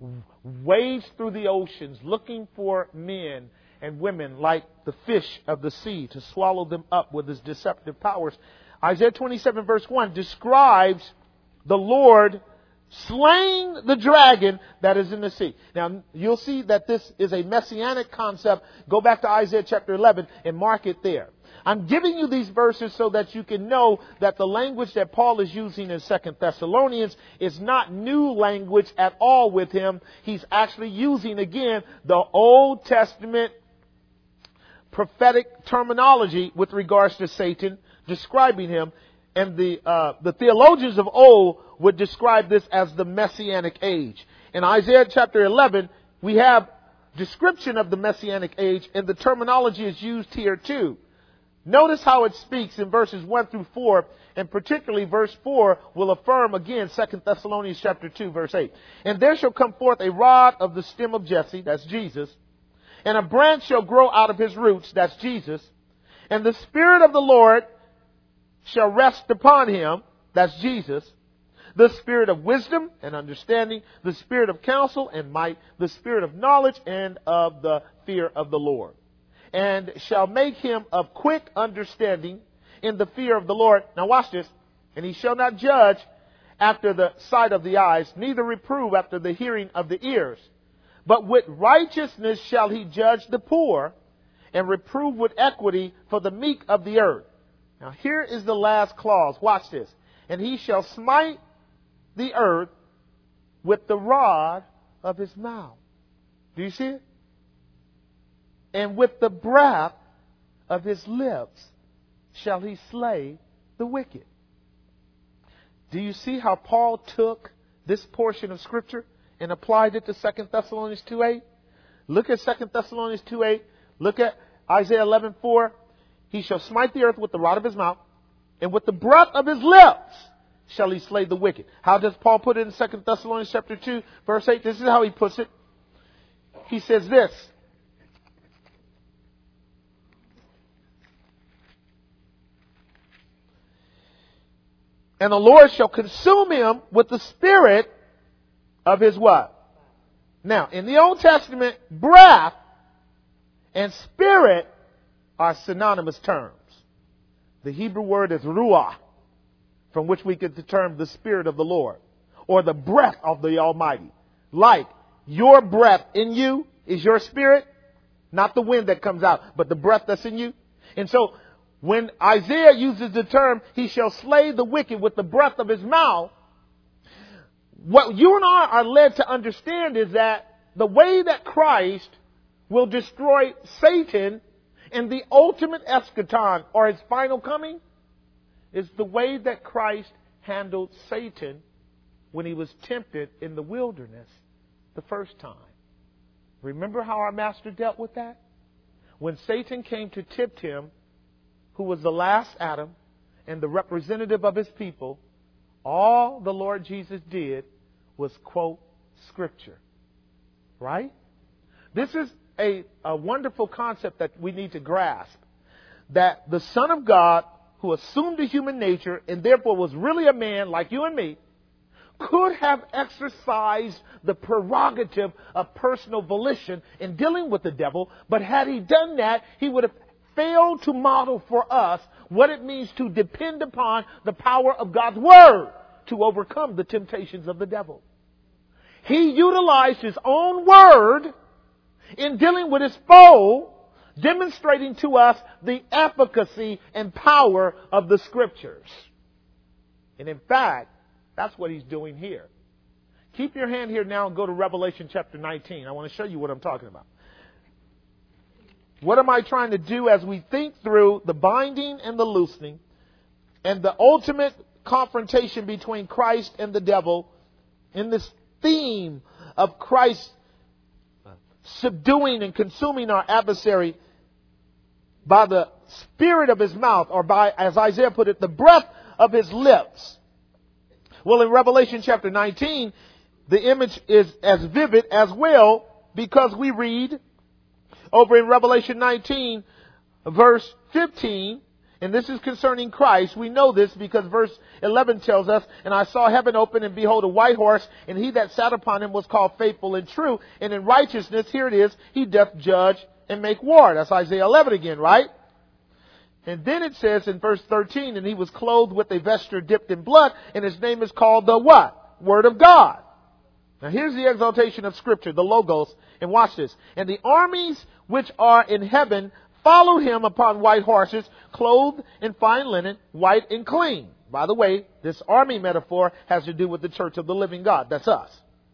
[SPEAKER 1] wades through the oceans looking for men and women like the fish of the sea to swallow them up with his deceptive powers. Isaiah 27 verse 1 describes the Lord slaying the dragon that is in the sea. Now, you'll see that this is a messianic concept. Go back to Isaiah chapter 11 and mark it there. I'm giving you these verses so that you can know that the language that Paul is using in 2 Thessalonians is not new language at all with him. He's actually using, again, the Old Testament prophetic terminology with regards to Satan, describing him. And the theologians of old would describe this as the Messianic age. In Isaiah chapter 11, we have description of the Messianic age, and the terminology is used here too. Notice how it speaks in verses 1 through 4, and particularly verse 4 will affirm again 2 Thessalonians chapter 2, verse 8. And there shall come forth a rod of the stem of Jesse, that's Jesus, and a branch shall grow out of his roots, that's Jesus, and the Spirit of the Lord shall rest upon him, that's Jesus, the Spirit of wisdom and understanding, the Spirit of counsel and might, the Spirit of knowledge and of the fear of the Lord. And shall make him of quick understanding in the fear of the Lord. Now watch this. And he shall not judge after the sight of the eyes, neither reprove after the hearing of the ears. But with righteousness shall he judge the poor, and reprove with equity for the meek of the earth. Now here is the last clause. Watch this. And he shall smite the earth with the rod of his mouth. Do you see it? And with the breath of his lips shall he slay the wicked. Do you see how Paul took this portion of Scripture and applied it to 2 Thessalonians 2:8? Look at 2 Thessalonians 2:8. Look at Isaiah 11:4. He shall smite the earth with the rod of his mouth, and with the breath of his lips shall he slay the wicked. How does Paul put it in 2 Thessalonians chapter 2, verse 8? This is how he puts it. He says this. And the Lord shall consume him with the spirit of his what? Now, in the Old Testament, breath and spirit are synonymous terms. The Hebrew word is ruah, from which we get the term the Spirit of the Lord, or the breath of the Almighty. Like your breath in you is your spirit, not the wind that comes out, but the breath that's in you. And so when Isaiah uses the term, he shall slay the wicked with the breath of his mouth, what you and I are led to understand is that the way that Christ will destroy Satan in the ultimate eschaton, or his final coming, is the way that Christ handled Satan when he was tempted in the wilderness the first time. Remember how our Master dealt with that? When Satan came to tempt him, who was the last Adam and the representative of his people, all the Lord Jesus did was quote Scripture. Right? This is a wonderful concept that we need to grasp. That the Son of God, who assumed a human nature and therefore was really a man like you and me, could have exercised the prerogative of personal volition in dealing with the devil, but had he done that, he would have failed to model for us what it means to depend upon the power of God's Word to overcome the temptations of the devil. He utilized his own Word in dealing with his foe, demonstrating to us the efficacy and power of the Scriptures. And in fact, that's what he's doing here. Keep your hand here now and go to Revelation chapter 19. I want to show you what I'm talking about. What am I trying to do as we think through the binding and the loosening and the ultimate confrontation between Christ and the devil in this theme of Christ subduing and consuming our adversary by the spirit of his mouth, or by, as Isaiah put it, the breath of his lips. Well, in Revelation chapter 19, the image is as vivid as well, because we read over in Revelation 19, verse 15, and this is concerning Christ. We know this because verse 11 tells us, and I saw heaven open, and behold a white horse, and he that sat upon him was called Faithful and True, and in righteousness, here it is, he doth judge and make war. That's Isaiah 11 again, right? And then it says in verse 13, and he was clothed with a vesture dipped in blood, and his name is called the what? Word of God. Now here's the exaltation of Scripture, the Logos, and watch this. And the armies which are in heaven followed him upon white horses, clothed in fine linen, white and clean. By the way, this army metaphor has to do with the church of the living God. That's us.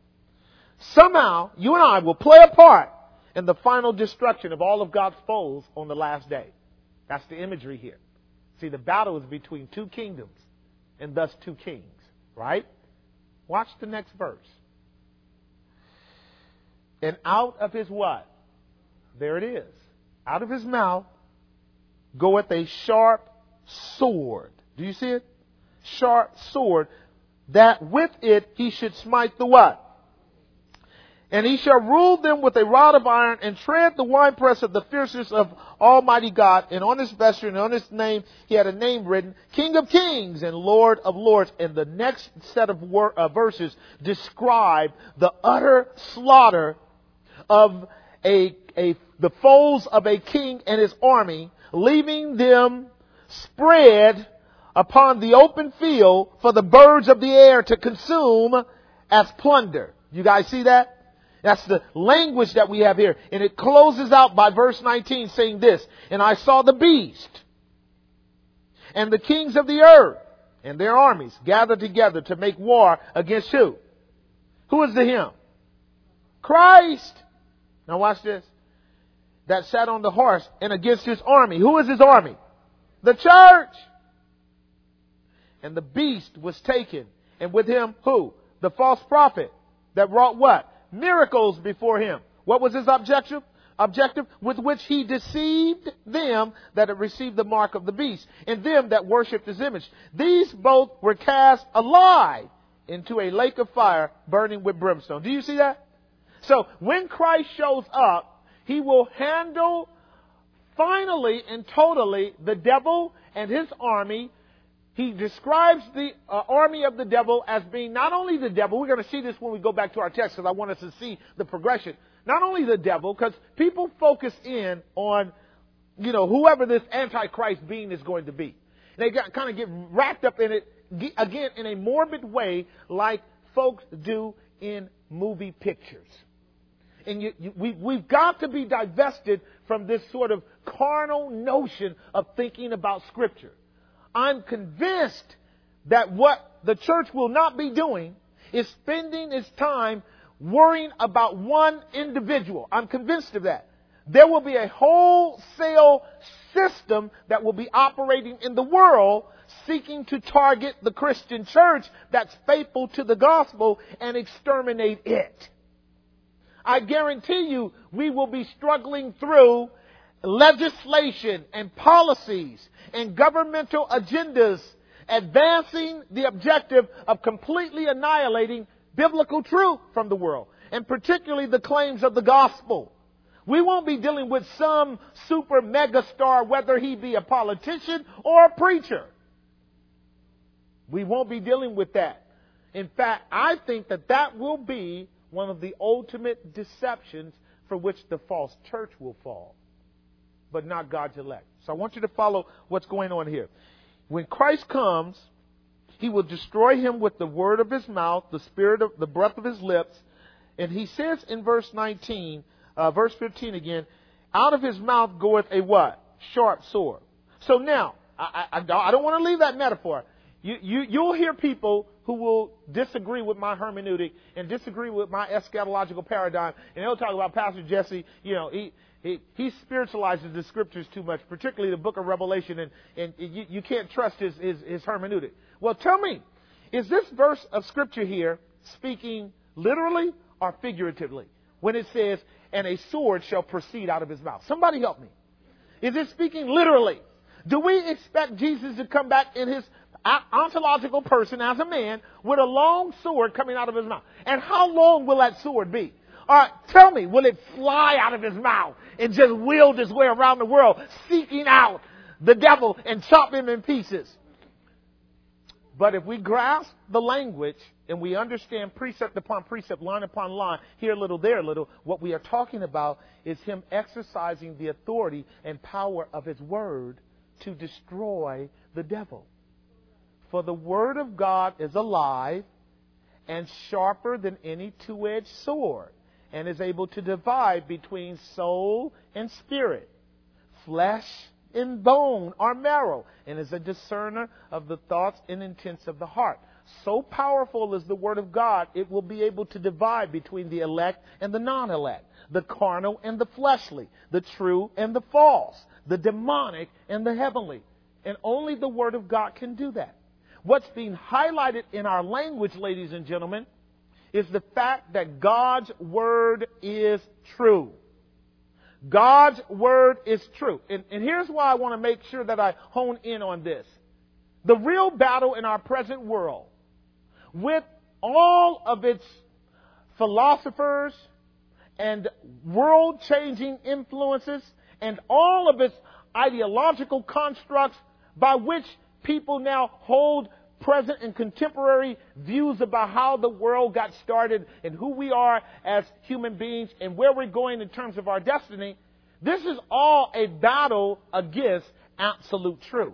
[SPEAKER 1] Somehow, you and I will play a part in the final destruction of all of God's foes on the last day. That's the imagery here. See, the battle is between two kingdoms and thus two kings, right? Watch the next verse. And out of his what? There it is. Out of his mouth goeth a sharp sword. Do you see it? Sharp sword, that with it he should smite the what? And he shall rule them with a rod of iron, and tread the winepress of the fierceness of Almighty God. And on his vesture and on his name he had a name written, King of Kings and Lord of Lords. And the next set of verses describe the utter slaughter of the foes of a king and his army, leaving them spread upon the open field for the birds of the air to consume as plunder. You guys see that? That's the language that we have here. And it closes out by verse 19 saying this, and I saw the beast and the kings of the earth and their armies gathered together to make war against who? Who is the him? Christ. Now watch this. That sat on the horse and against his army. Who is his army? The church. And the beast was taken. And with him who? The false prophet that wrought what? Miracles before him. What was his objective? With which he deceived them that had received the mark of the beast, and them that worshipped his image. These both were cast alive into a lake of fire burning with brimstone. Do you see that? So when Christ shows up, he will handle finally and totally the devil and his army. He describes the army of the devil as being not only the devil. We're going to see this when we go back to our text because I want us to see the progression. Not only the devil, because people focus in on, whoever this Antichrist being is going to be. They kind of get wrapped up in it, again, in a morbid way like folks do in movie pictures. And we've got to be divested from this sort of carnal notion of thinking about Scripture. I'm convinced that what the church will not be doing is spending its time worrying about one individual. I'm convinced of that. There will be a wholesale system that will be operating in the world seeking to target the Christian church that's faithful to the gospel and exterminate it. I guarantee you we will be struggling through legislation and policies and governmental agendas advancing the objective of completely annihilating biblical truth from the world, and particularly the claims of the gospel. We won't be dealing with some super mega star, whether he be a politician or a preacher. We won't be dealing with that. In fact, I think that will be one of the ultimate deceptions for which the false church will fall, but not God's elect. So I want you to follow what's going on here. When Christ comes, he will destroy him with the word of his mouth, the breath of his lips. And he says in verse 19, verse 15 again, out of his mouth goeth a what? Sharp sword. So now, I don't want to leave that metaphor. You'll hear people who will disagree with my hermeneutic and disagree with my eschatological paradigm, and they'll talk about Pastor Jesse. He spiritualizes the scriptures too much, particularly the book of Revelation, and you can't trust his hermeneutic. Well, tell me, is this verse of scripture here speaking literally or figuratively when it says, and a sword shall proceed out of his mouth? Somebody help me. Is it speaking literally? Do we expect Jesus to come back in his ontological person as a man with a long sword coming out of his mouth? And how long will that sword be? All right, tell me, will it fly out of his mouth and just wield his way around the world, seeking out the devil and chop him in pieces? But if we grasp the language and we understand precept upon precept, line upon line, here a little, there a little, what we are talking about is him exercising the authority and power of his word to destroy the devil. For the word of God is alive and sharper than any two-edged sword, and is able to divide between soul and spirit, flesh and bone or marrow, and is a discerner of the thoughts and intents of the heart. So powerful is the word of God, it will be able to divide between the elect and the non-elect, the carnal and the fleshly, the true and the false, the demonic and the heavenly. And only the word of God can do that. What's being highlighted in our language, ladies and gentlemen, is the fact that God's word is true. God's word is true. And here's why I want to make sure that I hone in on this. The real battle in our present world, with all of its philosophers and world-changing influences and all of its ideological constructs by which people now hold present and contemporary views about how the world got started and who we are as human beings and where we're going in terms of our destiny, this is all a battle against absolute truth.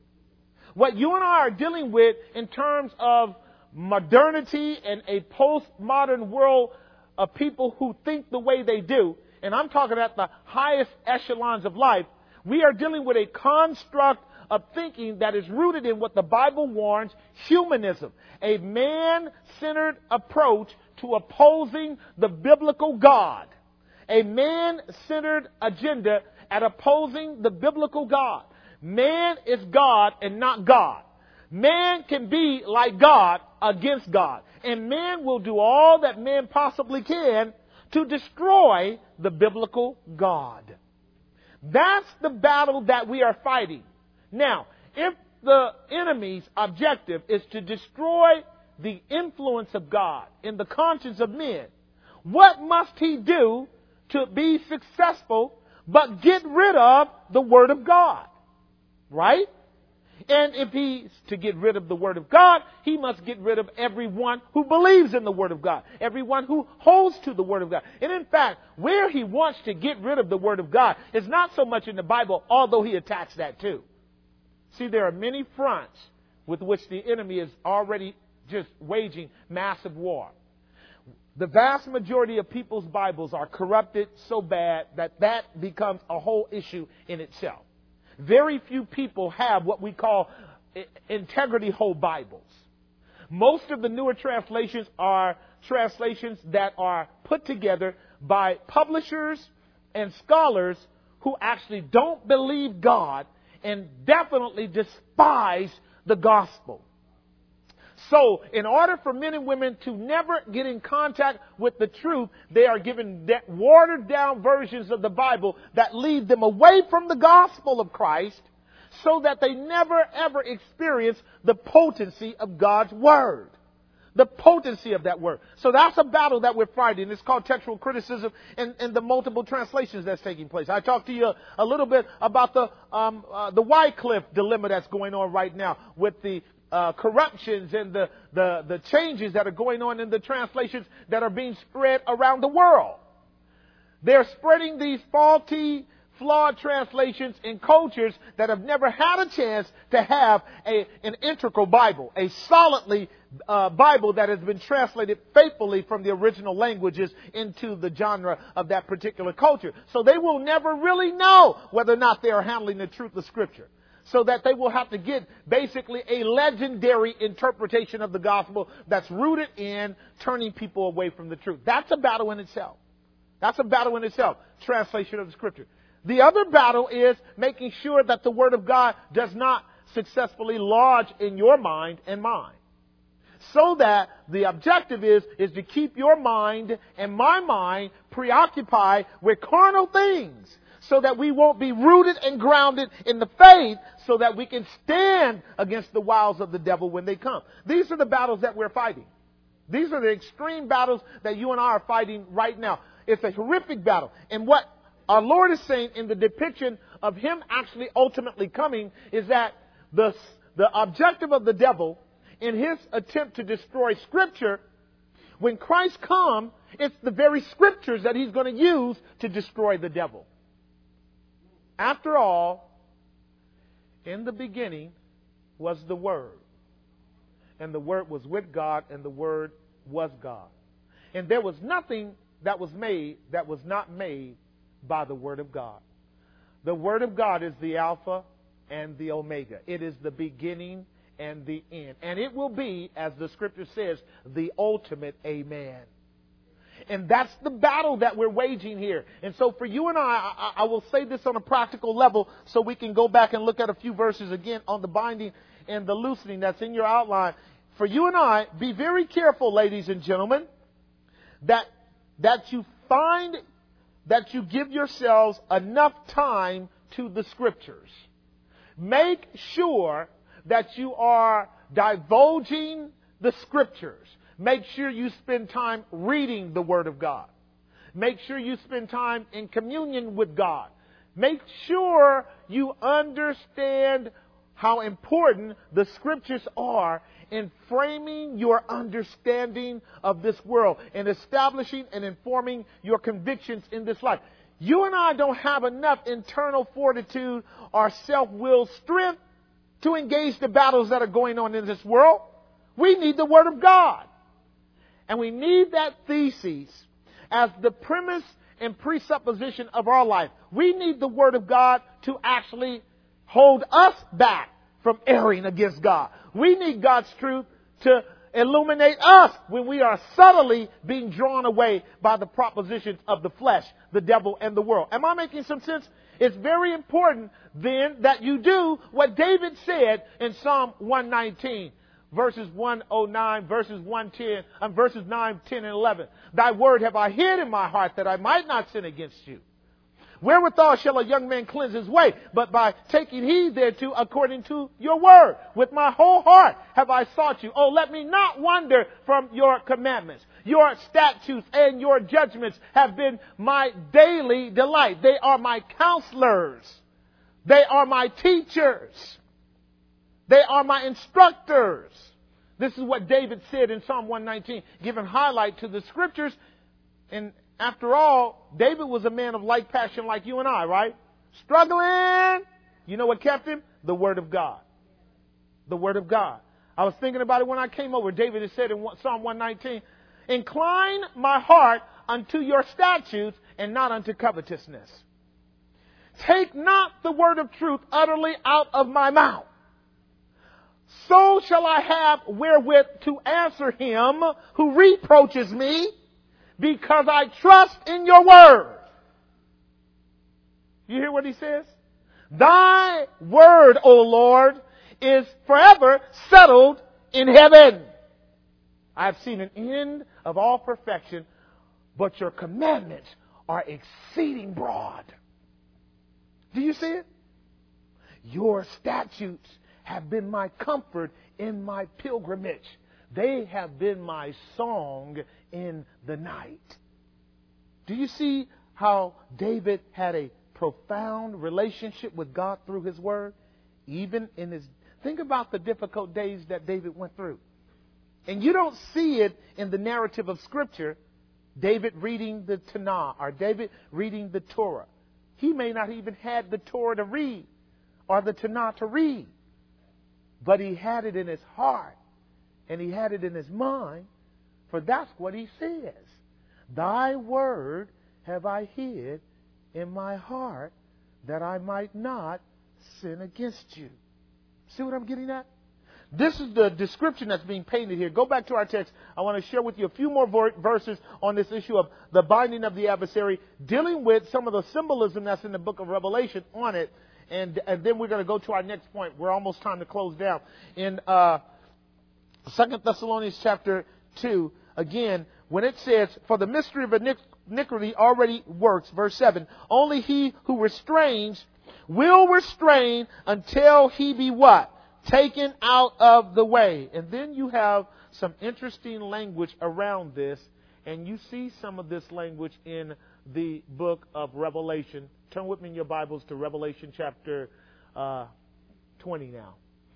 [SPEAKER 1] What you and I are dealing with in terms of modernity and a postmodern world of people who think the way they do, and I'm talking at the highest echelons of life, we are dealing with a construct of thinking that is rooted in what the Bible warns, humanism, a man-centered approach to opposing the biblical God, a man-centered agenda at opposing the biblical God. Man is God and not God. Man can be like God against God. And man will do all that man possibly can to destroy the biblical God. That's the battle that we are fighting. Now, if the enemy's objective is to destroy the influence of God in the conscience of men, what must he do to be successful but get rid of the Word of God? Right? And if he's to get rid of the Word of God, he must get rid of everyone who believes in the Word of God, everyone who holds to the Word of God. And in fact, where he wants to get rid of the Word of God is not so much in the Bible, although he attacks that too. See, there are many fronts with which the enemy is already just waging massive war. The vast majority of people's Bibles are corrupted so bad that becomes a whole issue in itself. Very few people have what we call integrity whole Bibles. Most of the newer translations are translations that are put together by publishers and scholars who actually don't believe God and definitely despise the gospel. So, in order for men and women to never get in contact with the truth, they are given watered down versions of the Bible that lead them away from the gospel of Christ so that they never ever experience the potency of God's Word. The potency of that Word. So that's a battle that we're fighting. It's called textual criticism and the multiple translations that's taking place. I talked to you a little bit about the Wycliffe dilemma that's going on right now with the corruptions and the changes that are going on in the translations that are being spread around the world. They're spreading these faulty, flawed translations in cultures that have never had a chance to have an integral Bible, a solidly Bible that has been translated faithfully from the original languages into the genre of that particular culture. So they will never really know whether or not they are handling the truth of Scripture. So that they will have to get basically a legendary interpretation of the gospel that's rooted in turning people away from the truth. That's a battle in itself. That's a battle in itself. Translation of the Scripture. The other battle is making sure that the Word of God does not successfully lodge in your mind and mine. So that the objective is to keep your mind and my mind preoccupied with carnal things. So that we won't be rooted and grounded in the faith so that we can stand against the wiles of the devil when they come. These are the battles that we're fighting. These are the extreme battles that you and I are fighting right now. It's a horrific battle. And what our Lord is saying in the depiction of Him actually ultimately coming is that the objective of the devil in his attempt to destroy Scripture, when Christ comes, it's the very Scriptures that He's going to use to destroy the devil. After all, in the beginning was the Word. And the Word was with God, and the Word was God. And there was nothing that was made that was not made by the Word of God. The Word of God is the Alpha and the Omega. It is the beginning and the end. And it will be, as the Scripture says, the ultimate Amen. And that's the battle that we're waging here. And so for you and I will say this on a practical level so we can go back and look at a few verses again on the binding and the loosening that's in your outline. For you and I, be very careful, ladies and gentlemen, that you find that you give yourselves enough time to the Scriptures. Make sure that you are divulging the Scriptures. Make sure you spend time reading the Word of God. Make sure you spend time in communion with God. Make sure you understand how important the Scriptures are in framing your understanding of this world and establishing and informing your convictions in this life. You and I don't have enough internal fortitude or self-will strength to engage the battles that are going on in this world. We need the Word of God. And we need that thesis as the premise and presupposition of our life. We need the Word of God to actually hold us back from erring against God. We need God's truth to illuminate us when we are subtly being drawn away by the propositions of the flesh, the devil, and the world. Am I making some sense? It's very important then that you do what David said in Psalm 119. Verses 109, verses 110, verses 9, 10, and 11. Thy word have I hid in my heart that I might not sin against you. Wherewithal shall a young man cleanse his way, but by taking heed thereto according to your word. With my whole heart have I sought you. Oh, let me not wander from your commandments. Your statutes and your judgments have been my daily delight. They are my counselors. They are my teachers. They are my instructors. This is what David said in Psalm 119, giving highlight to the Scriptures. And after all, David was a man of like passion like you and I, right? Struggling. You know what kept him? The Word of God. The Word of God. I was thinking about it when I came over. David has said in Psalm 119, incline my heart unto your statutes and not unto covetousness. Take not the word of truth utterly out of my mouth. So shall I have wherewith to answer him who reproaches me, because I trust in your word. You hear what he says? Thy word, O Lord, is forever settled in heaven. I have seen an end of all perfection, but your commandments are exceeding broad. Do you see it? Your statutes have been my comfort in my pilgrimage. They have been my song in the night. Do you see how David had a profound relationship with God through his word? Even in his... Think about the difficult days that David went through. And you don't see it in the narrative of Scripture, David reading the Tanakh or David reading the Torah. He may not even had the Torah to read or the Tanakh to read. But he had it in his heart and he had it in his mind, for that's what he says. Thy word have I hid in my heart that I might not sin against you. See what I'm getting at? This is the description that's being painted here. Go back to our text. I want to share with you a few more verses on this issue of the binding of the adversary, dealing with some of the symbolism that's in the book of Revelation on it. And then we're going to go to our next point. We're almost time to close down. In 2 Thessalonians chapter 2, again, when it says, for the mystery of iniquity already works, verse 7, only he who restrains will restrain until he be what? Taken out of the way. And then you have some interesting language around this, and you see some of this language in the book of Revelation. Turn with me in your Bibles to Revelation chapter 20 now.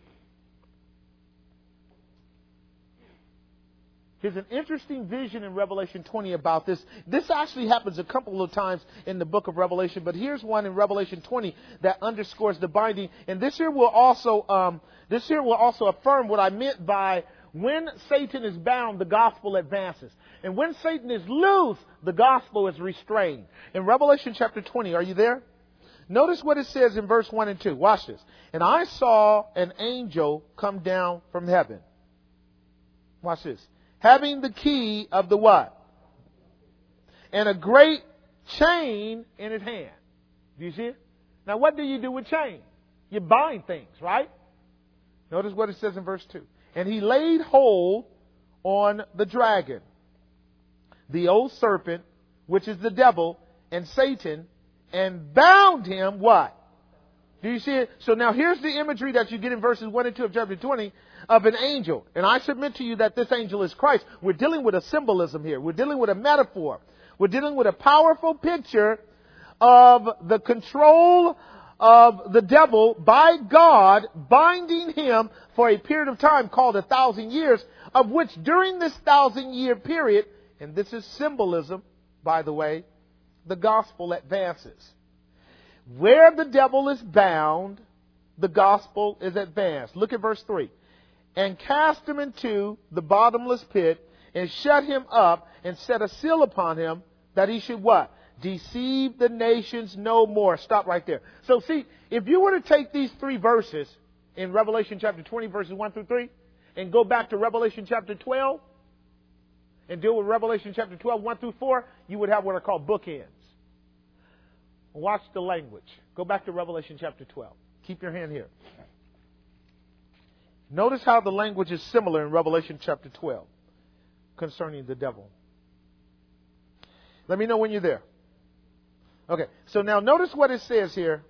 [SPEAKER 1] Here's an interesting vision in Revelation 20 about this. This actually happens a couple of times in the book of Revelation, but here's one in Revelation 20 that underscores the binding. And this here will also affirm what I meant by when Satan is bound, the gospel advances. And when Satan is loose, the gospel is restrained. In Revelation chapter 20, are you there? Notice what it says in verse 1 and 2. Watch this. And I saw an angel come down from heaven. Watch this. Having the key of the what? And a great chain in his hand. Do you see it? Now what do you do with chain? You bind things, right? Notice what it says in verse 2. And he laid hold on the dragon, the old serpent, which is the devil and Satan and bound him, what? Do you see it? So now here's the imagery that you get in verses 1 and 2 of chapter 20 of an angel. And I submit to you that this angel is Christ. We're dealing with a symbolism here. We're dealing with a metaphor. We're dealing with a powerful picture of the control of the devil by God, binding him for a period of time called 1,000 years, of which during this 1,000-year period, and this is symbolism, by the way, the gospel advances. Where the devil is bound, the gospel is advanced. Look at verse 3. And cast him into the bottomless pit, and shut him up, and set a seal upon him, that he should what? Deceive the nations no more. Stop right there. So see, if you were to take these 3 verses in Revelation chapter 20, verses 1 through 3, and go back to Revelation chapter 12, and deal with Revelation chapter 12, 1 through 4, you would have what are called bookends. Watch the language. Go back to Revelation chapter 12. Keep your hand here. Notice how the language is similar in Revelation chapter 12 concerning the devil. Let me know when you're there. Okay, so now notice what it says here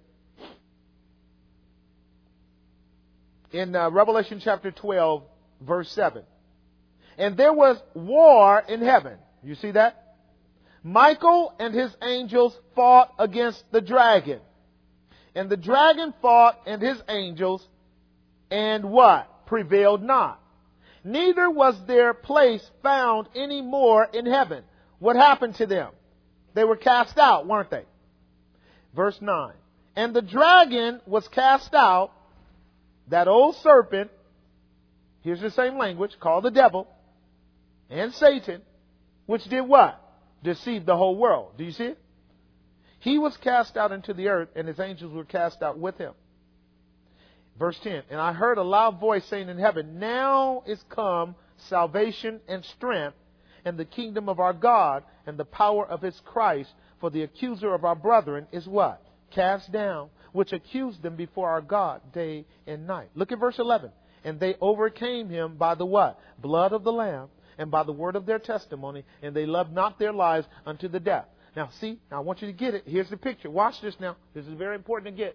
[SPEAKER 1] in Revelation chapter 12, verse 7. And there was war in heaven. You see that? Michael and his angels fought against the dragon. And the dragon fought and his angels, and what? Prevailed not. Neither was their place found any more in heaven. What happened to them? They were cast out, weren't they? Verse 9. And the dragon was cast out, that old serpent, here's the same language, called the devil, and Satan, which did what? Deceived the whole world. Do you see it? He was cast out into the earth, and his angels were cast out with him. Verse 10. And I heard a loud voice saying in heaven, now is come salvation and strength, and the kingdom of our God, and the power of his Christ. For the accuser of our brethren is what? Cast down, which accused them before our God day and night. Look at verse 11. And they overcame him by the what? Blood of the Lamb, and by the word of their testimony, and they loved not their lives unto the death. Now see, now I want you to get it. Here's the picture. Watch this now. This is very important to get.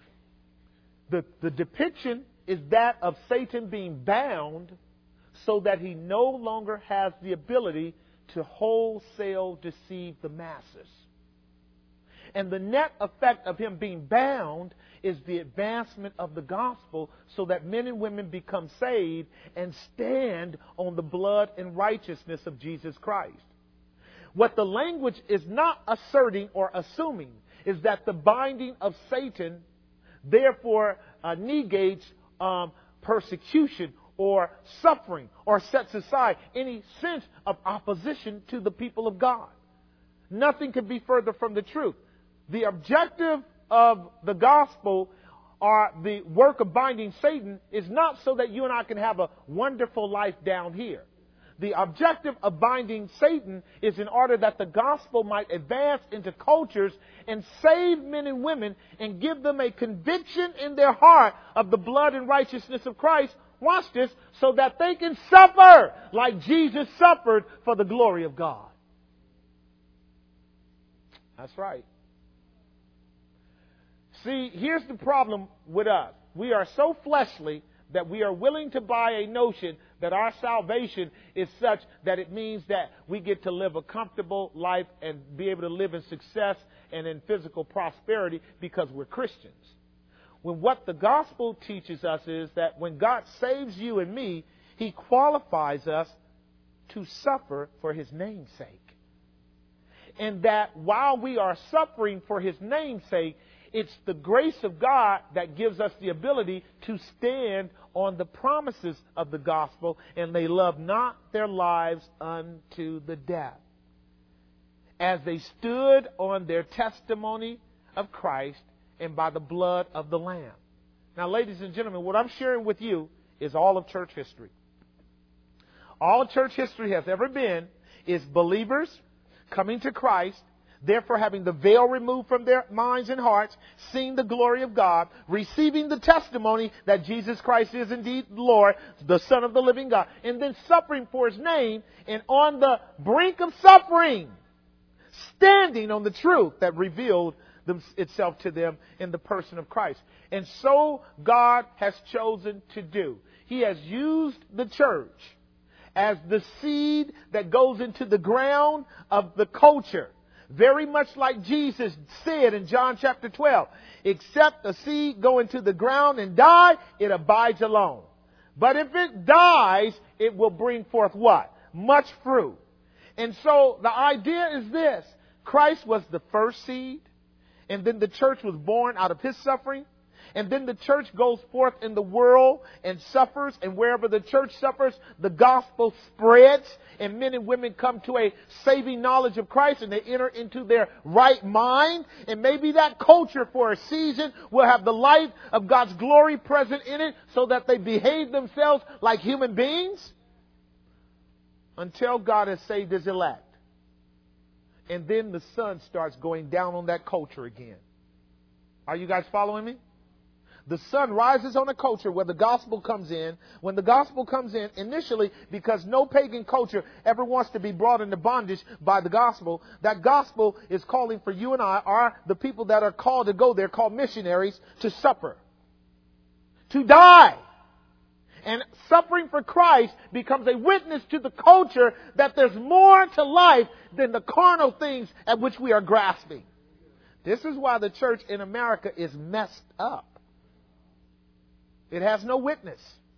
[SPEAKER 1] The depiction is that of Satan being bound so that he no longer has the ability to wholesale deceive the masses. And the net effect of him being bound is the advancement of the gospel so that men and women become saved and stand on the blood and righteousness of Jesus Christ. What the language is not asserting or assuming is that the binding of Satan therefore negates persecution or suffering or sets aside any sense of opposition to the people of God. Nothing could be further from the truth. The objective of the gospel or the work of binding Satan is not so that you and I can have a wonderful life down here. The objective of binding Satan is in order that the gospel might advance into cultures and save men and women and give them a conviction in their heart of the blood and righteousness of Christ. Watch this, so that they can suffer like Jesus suffered for the glory of God. That's right. See, here's the problem with us. We are so fleshly that we are willing to buy a notion that our salvation is such that it means that we get to live a comfortable life and be able to live in success and in physical prosperity because we're Christians. When what the gospel teaches us is that when God saves you and me, he qualifies us to suffer for his name's sake. And that while we are suffering for his name's sake, it's the grace of God that gives us the ability to stand on the promises of the gospel, and they love not their lives unto the death. As they stood on their testimony of Christ and by the blood of the Lamb. Now, ladies and gentlemen, what I'm sharing with you is all of church history. All church history has ever been is believers coming to Christ, therefore having the veil removed from their minds and hearts, seeing the glory of God, receiving the testimony that Jesus Christ is indeed Lord, the Son of the living God, and then suffering for his name, and on the brink of suffering, standing on the truth that revealed itself to them in the person of Christ. And so God has chosen to do. He has used the church as the seed that goes into the ground of the culture. Very much like Jesus said in John chapter 12, except the seed go into the ground and die, it abides alone. But if it dies, it will bring forth what? Much fruit. And so the idea is this. Christ was the first seed, and then the church was born out of his suffering. And then the church goes forth in the world and suffers. And wherever the church suffers, the gospel spreads. And men and women come to a saving knowledge of Christ. And they enter into their right mind. And maybe that culture for a season will have the light of God's glory present in it, so that they behave themselves like human beings. Until God has saved his elect. And then the sun starts going down on that culture again. Are you guys following me? The sun rises on a culture where the gospel comes in. When the gospel comes in, initially, because no pagan culture ever wants to be brought into bondage by the gospel, that gospel is calling for you and I, are the people that are called to go there, called missionaries, to suffer, to die. And suffering for Christ becomes a witness to the culture that there's more to life than the carnal things at which we are grasping. This is why the church in America is messed up. It has no witness.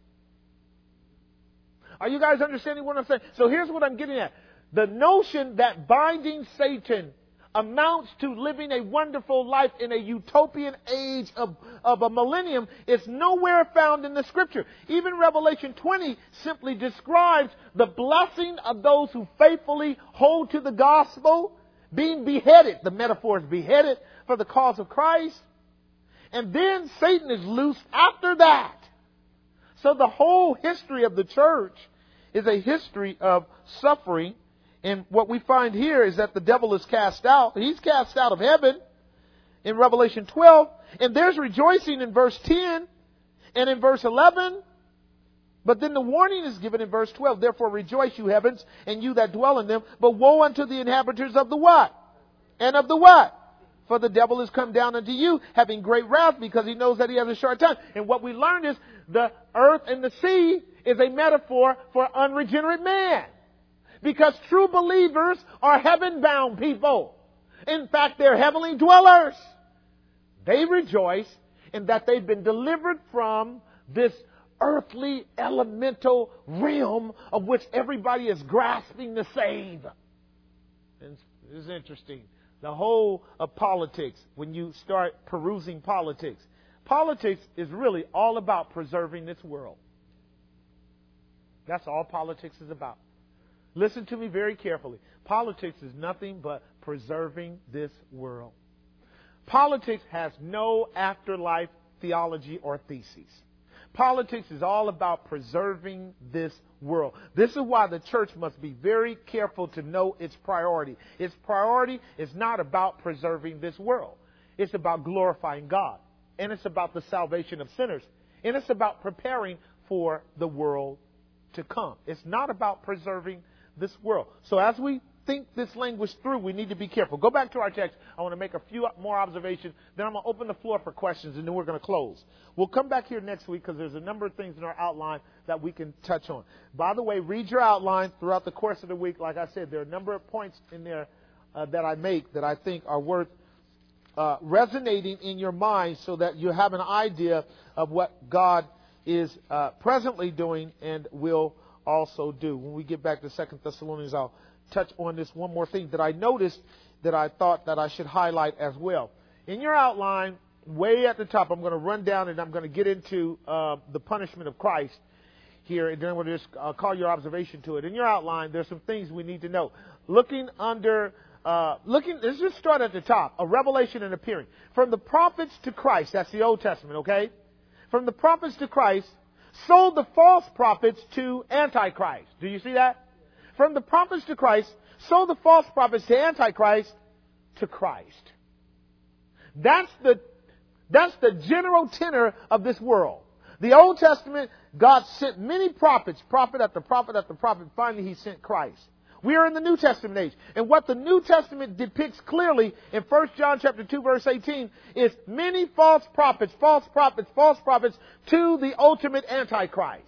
[SPEAKER 1] Are you guys understanding what I'm saying? So here's what I'm getting at. The notion that binding Satan amounts to living a wonderful life in a utopian age of a millennium is nowhere found in the Scripture. Even Revelation 20 simply describes the blessing of those who faithfully hold to the gospel, being beheaded. The metaphor is beheaded for the cause of Christ. And then Satan is loose after that. So the whole history of the church is a history of suffering. And what we find here is that the devil is cast out. He's cast out of heaven in Revelation 12. And there's rejoicing in verse 10 and in verse 11. But then the warning is given in verse 12. Therefore rejoice, you heavens, and you that dwell in them. But woe unto the inhabitants of the what? And of the what? For the devil is come down unto you, having great wrath, because he knows that he has a short time. And what we learned is the earth and the sea is a metaphor for unregenerate man. Because true believers are heaven-bound people. In fact, they're heavenly dwellers. They rejoice in that they've been delivered from this earthly elemental realm of which everybody is grasping to save. And this is interesting. The whole of politics, when you start perusing politics is really all about preserving this world. That's all politics is about. Listen to me very carefully. Politics is nothing but preserving this world. Politics has no afterlife theology or thesis. Politics is all about preserving this world. This is why the church must be very careful to know its priority. Its priority is not about preserving this world. It's about glorifying God. And it's about the salvation of sinners. And it's about preparing for the world to come. It's not about preserving this world. So as we think this language through, we need to be careful. Go back to our text. I want to make a few more observations. Then I'm going to open the floor for questions, and then we're going to close. We'll come back here next week because there's a number of things in our outline that we can touch on. By the way, read your outline throughout the course of the week. Like I said, there are a number of points in there that I make that I think are worth resonating in your mind so that you have an idea of what God is presently doing and will also do. When we get back to 2 Thessalonians, I'll touch on this one more thing that I noticed that I thought that I should highlight as well. In your outline, way at the top, I'm going to run down and I'm going to get into the punishment of Christ here, and then we'll just call your observation to it. In your outline, there's some things we need to know. Let's just start at the top, a revelation and appearing. From the prophets to Christ, that's the Old Testament, okay? From the prophets to Christ, so the false prophets to Antichrist. Do you see that? From the prophets to Christ, so the false prophets to Antichrist, to Christ. That's the general tenor of this world. The Old Testament, God sent many prophets, prophet after prophet after prophet. Finally, He sent Christ. We are in the New Testament age. And what the New Testament depicts clearly in 1 John chapter 2 verse 18 is many false prophets to the ultimate Antichrist,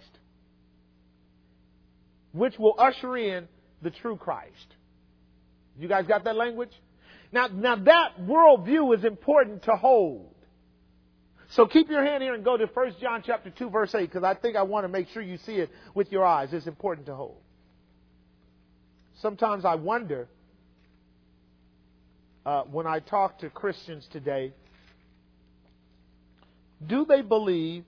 [SPEAKER 1] which will usher in the true Christ. You guys got that language? Now that worldview is important to hold. So keep your hand here and go to 1 John chapter 2 verse 8, because I think I want to make sure you see it with your eyes. It's important to hold. Sometimes I wonder, when I talk to Christians today, do they believe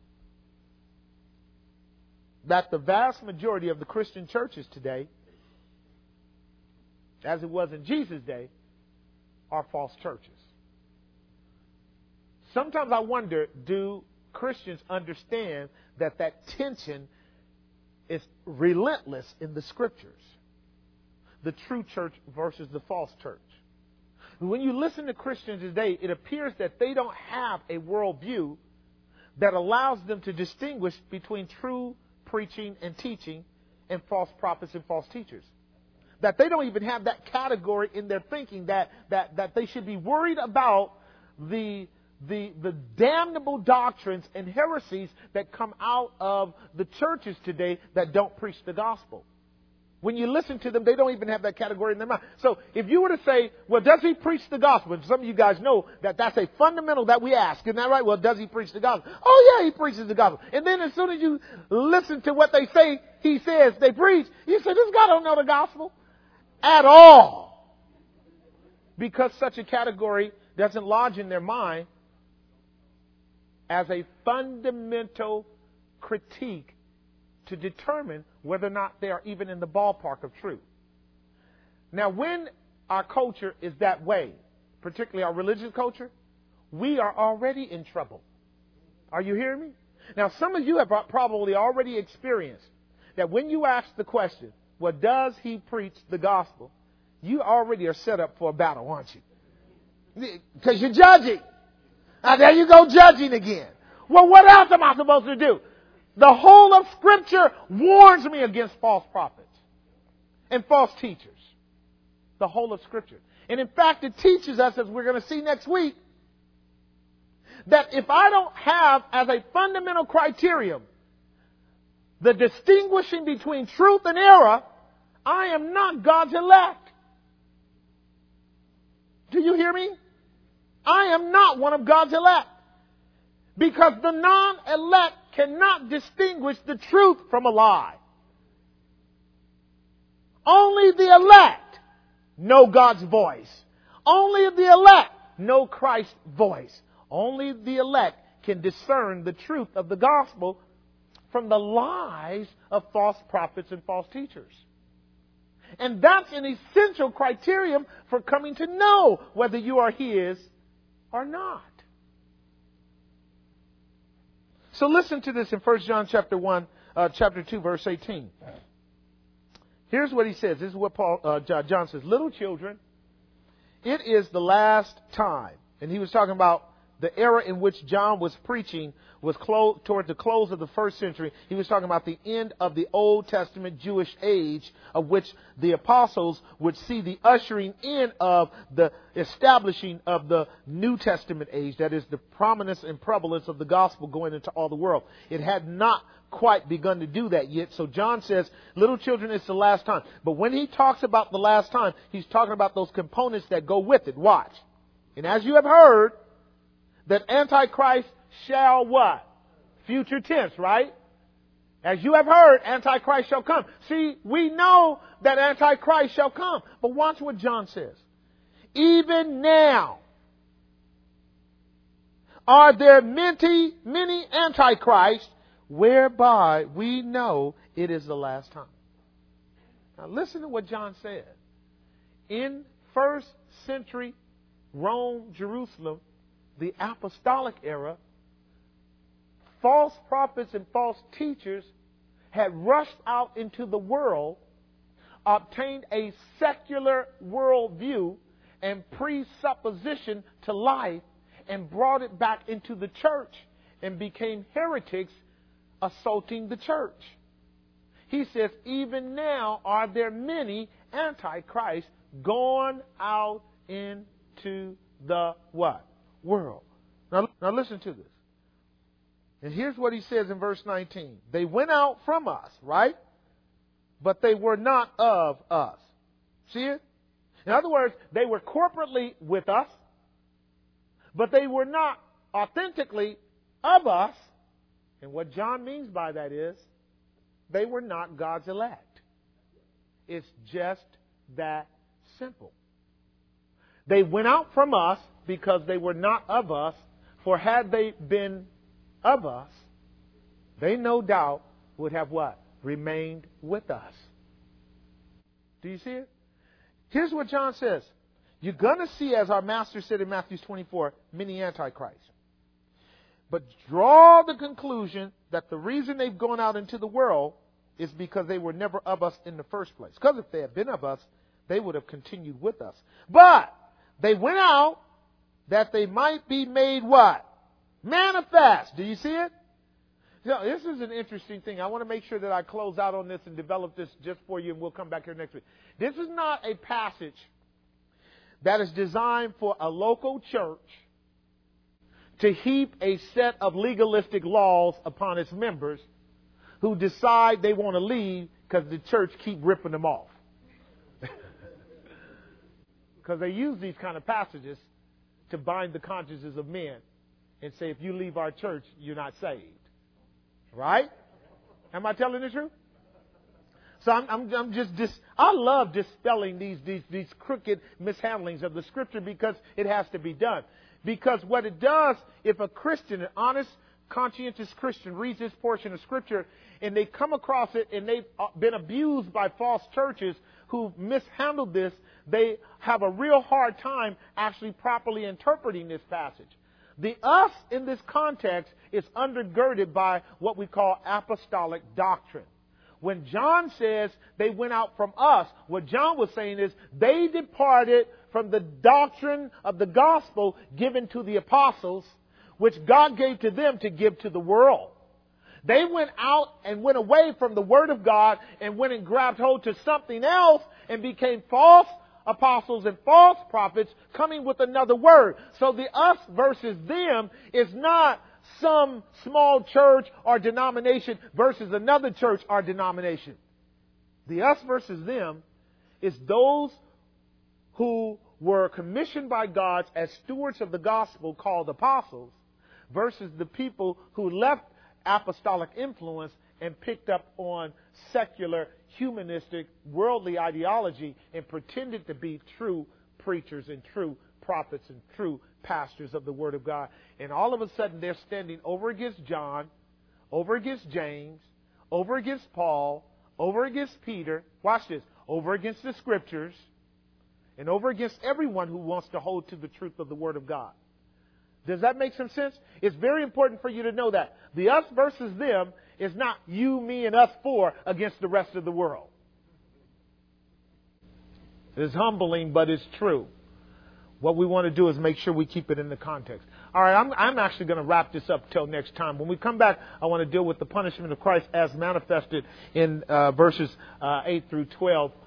[SPEAKER 1] that the vast majority of the Christian churches today, as it was in Jesus' day, are false churches? Sometimes I wonder, do Christians understand that tension is relentless in the Scriptures? The true church versus the false church. When you listen to Christians today, it appears that they don't have a worldview that allows them to distinguish between true preaching and teaching and false prophets and false teachers. That they don't even have that category in their thinking, that they should be worried about the damnable doctrines and heresies that come out of the churches today that don't preach the gospel. When you listen to them, they don't even have that category in their mind. So if you were to say, well, does he preach the gospel? And some of you guys know that that's a fundamental that we ask. Isn't that right? Well, does he preach the gospel? Oh, yeah, he preaches the gospel. And then as soon as you listen to what they say, he says they preach, you say, this guy don't know the gospel at all. Because such a category doesn't lodge in their mind as a fundamental critique to determine whether or not they are even in the ballpark of truth. Now, when our culture is that way, particularly our religious culture, we are already in trouble. Are you hearing me? Now, some of you have probably already experienced that when you ask the question, well, does he preach the gospel? You already are set up for a battle, aren't you? Because you're judging. Now, there you go, judging again. Well, what else am I supposed to do? The whole of Scripture warns me against false prophets and false teachers. The whole of Scripture. And in fact, it teaches us, as we're going to see next week, that if I don't have as a fundamental criterion the distinguishing between truth and error, I am not God's elect. Do you hear me? I am not one of God's elect. Because the non-elect cannot distinguish the truth from a lie. Only the elect know God's voice. Only the elect know Christ's voice. Only the elect can discern the truth of the gospel from the lies of false prophets and false teachers. And that's an essential criterion for coming to know whether you are His or not. So listen to this in 1 John chapter 2, verse 18. Here's what he says. This is what John says. Little children, it is the last time. And he was talking about the era in which John was preaching was toward the close of the first century. He was talking about the end of the Old Testament Jewish age, of which the apostles would see the ushering in of the establishing of the New Testament age. That is the prominence and prevalence of the gospel going into all the world. It had not quite begun to do that yet. So John says, little children, it's the last time. But when he talks about the last time, he's talking about those components that go with it. Watch. And as you have heard, that Antichrist shall what? Future tense, right? As you have heard, Antichrist shall come. See, we know that Antichrist shall come. But watch what John says. Even now are there many Antichrists, whereby we know it is the last time. Now listen to what John said. In first century Rome, Jerusalem, the apostolic era, false prophets and false teachers had rushed out into the world, obtained a secular worldview and presupposition to life, and brought it back into the church and became heretics assaulting the church. He says, even now are there many Antichrist going out into the what? World. Now listen to this. And here's what he says in verse 19. They went out from us, right? But they were not of us. See it? In other words, they were corporately with us, but they were not authentically of us. And what John means by that is they were not God's elect. It's just that simple. They went out from us because they were not of us, for had they been of us, they no doubt would have what? Remained with us. Do you see it? Here's what John says. You're going to see, as our master said in Matthew 24, many antichrists. But draw the conclusion that the reason they've gone out into the world is because they were never of us in the first place. Because if they had been of us, they would have continued with us. But they went out that they might be made what? Manifest. Do you see it? Now, this is an interesting thing. I want to make sure that I close out on this and develop this just for you, and we'll come back here next week. This is not a passage that is designed for a local church to heap a set of legalistic laws upon its members who decide they want to leave because the church keep ripping them off. Because they use these kind of passages to bind the consciences of men and say, if you leave our church, you're not saved. Right? Am I telling the truth? So I love dispelling these crooked mishandlings of the Scripture because it has to be done. Because what it does, if a Christian, an honest, conscientious Christian, reads this portion of Scripture and they come across it and they've been abused by false churches who mishandled this, they have a real hard time actually properly interpreting this passage. The us in this context is undergirded by what we call apostolic doctrine. When John says they went out from us, what John was saying is they departed from the doctrine of the gospel given to the apostles, which God gave to them to give to the world. They went out and went away from the Word of God and went and grabbed hold to something else and became false apostles and false prophets coming with another word. So the us versus them is not some small church or denomination versus another church or denomination. The us versus them is those who were commissioned by God as stewards of the gospel called apostles versus the people who left apostolic influence and picked up on secular, humanistic, worldly ideology and pretended to be true preachers and true prophets and true pastors of the Word of God. And all of a sudden they're standing over against John, over against James, over against Paul, over against Peter, watch this, over against the Scriptures, and over against everyone who wants to hold to the truth of the Word of God. Does that make some sense? It's very important for you to know that. The us versus them is not you, me, and us four against the rest of the world. It's humbling, but it's true. What we want to do is make sure we keep it in the context. All right, I'm actually going to wrap this up till next time. When we come back, I want to deal with the punishment of Christ as manifested in verses 8 through 12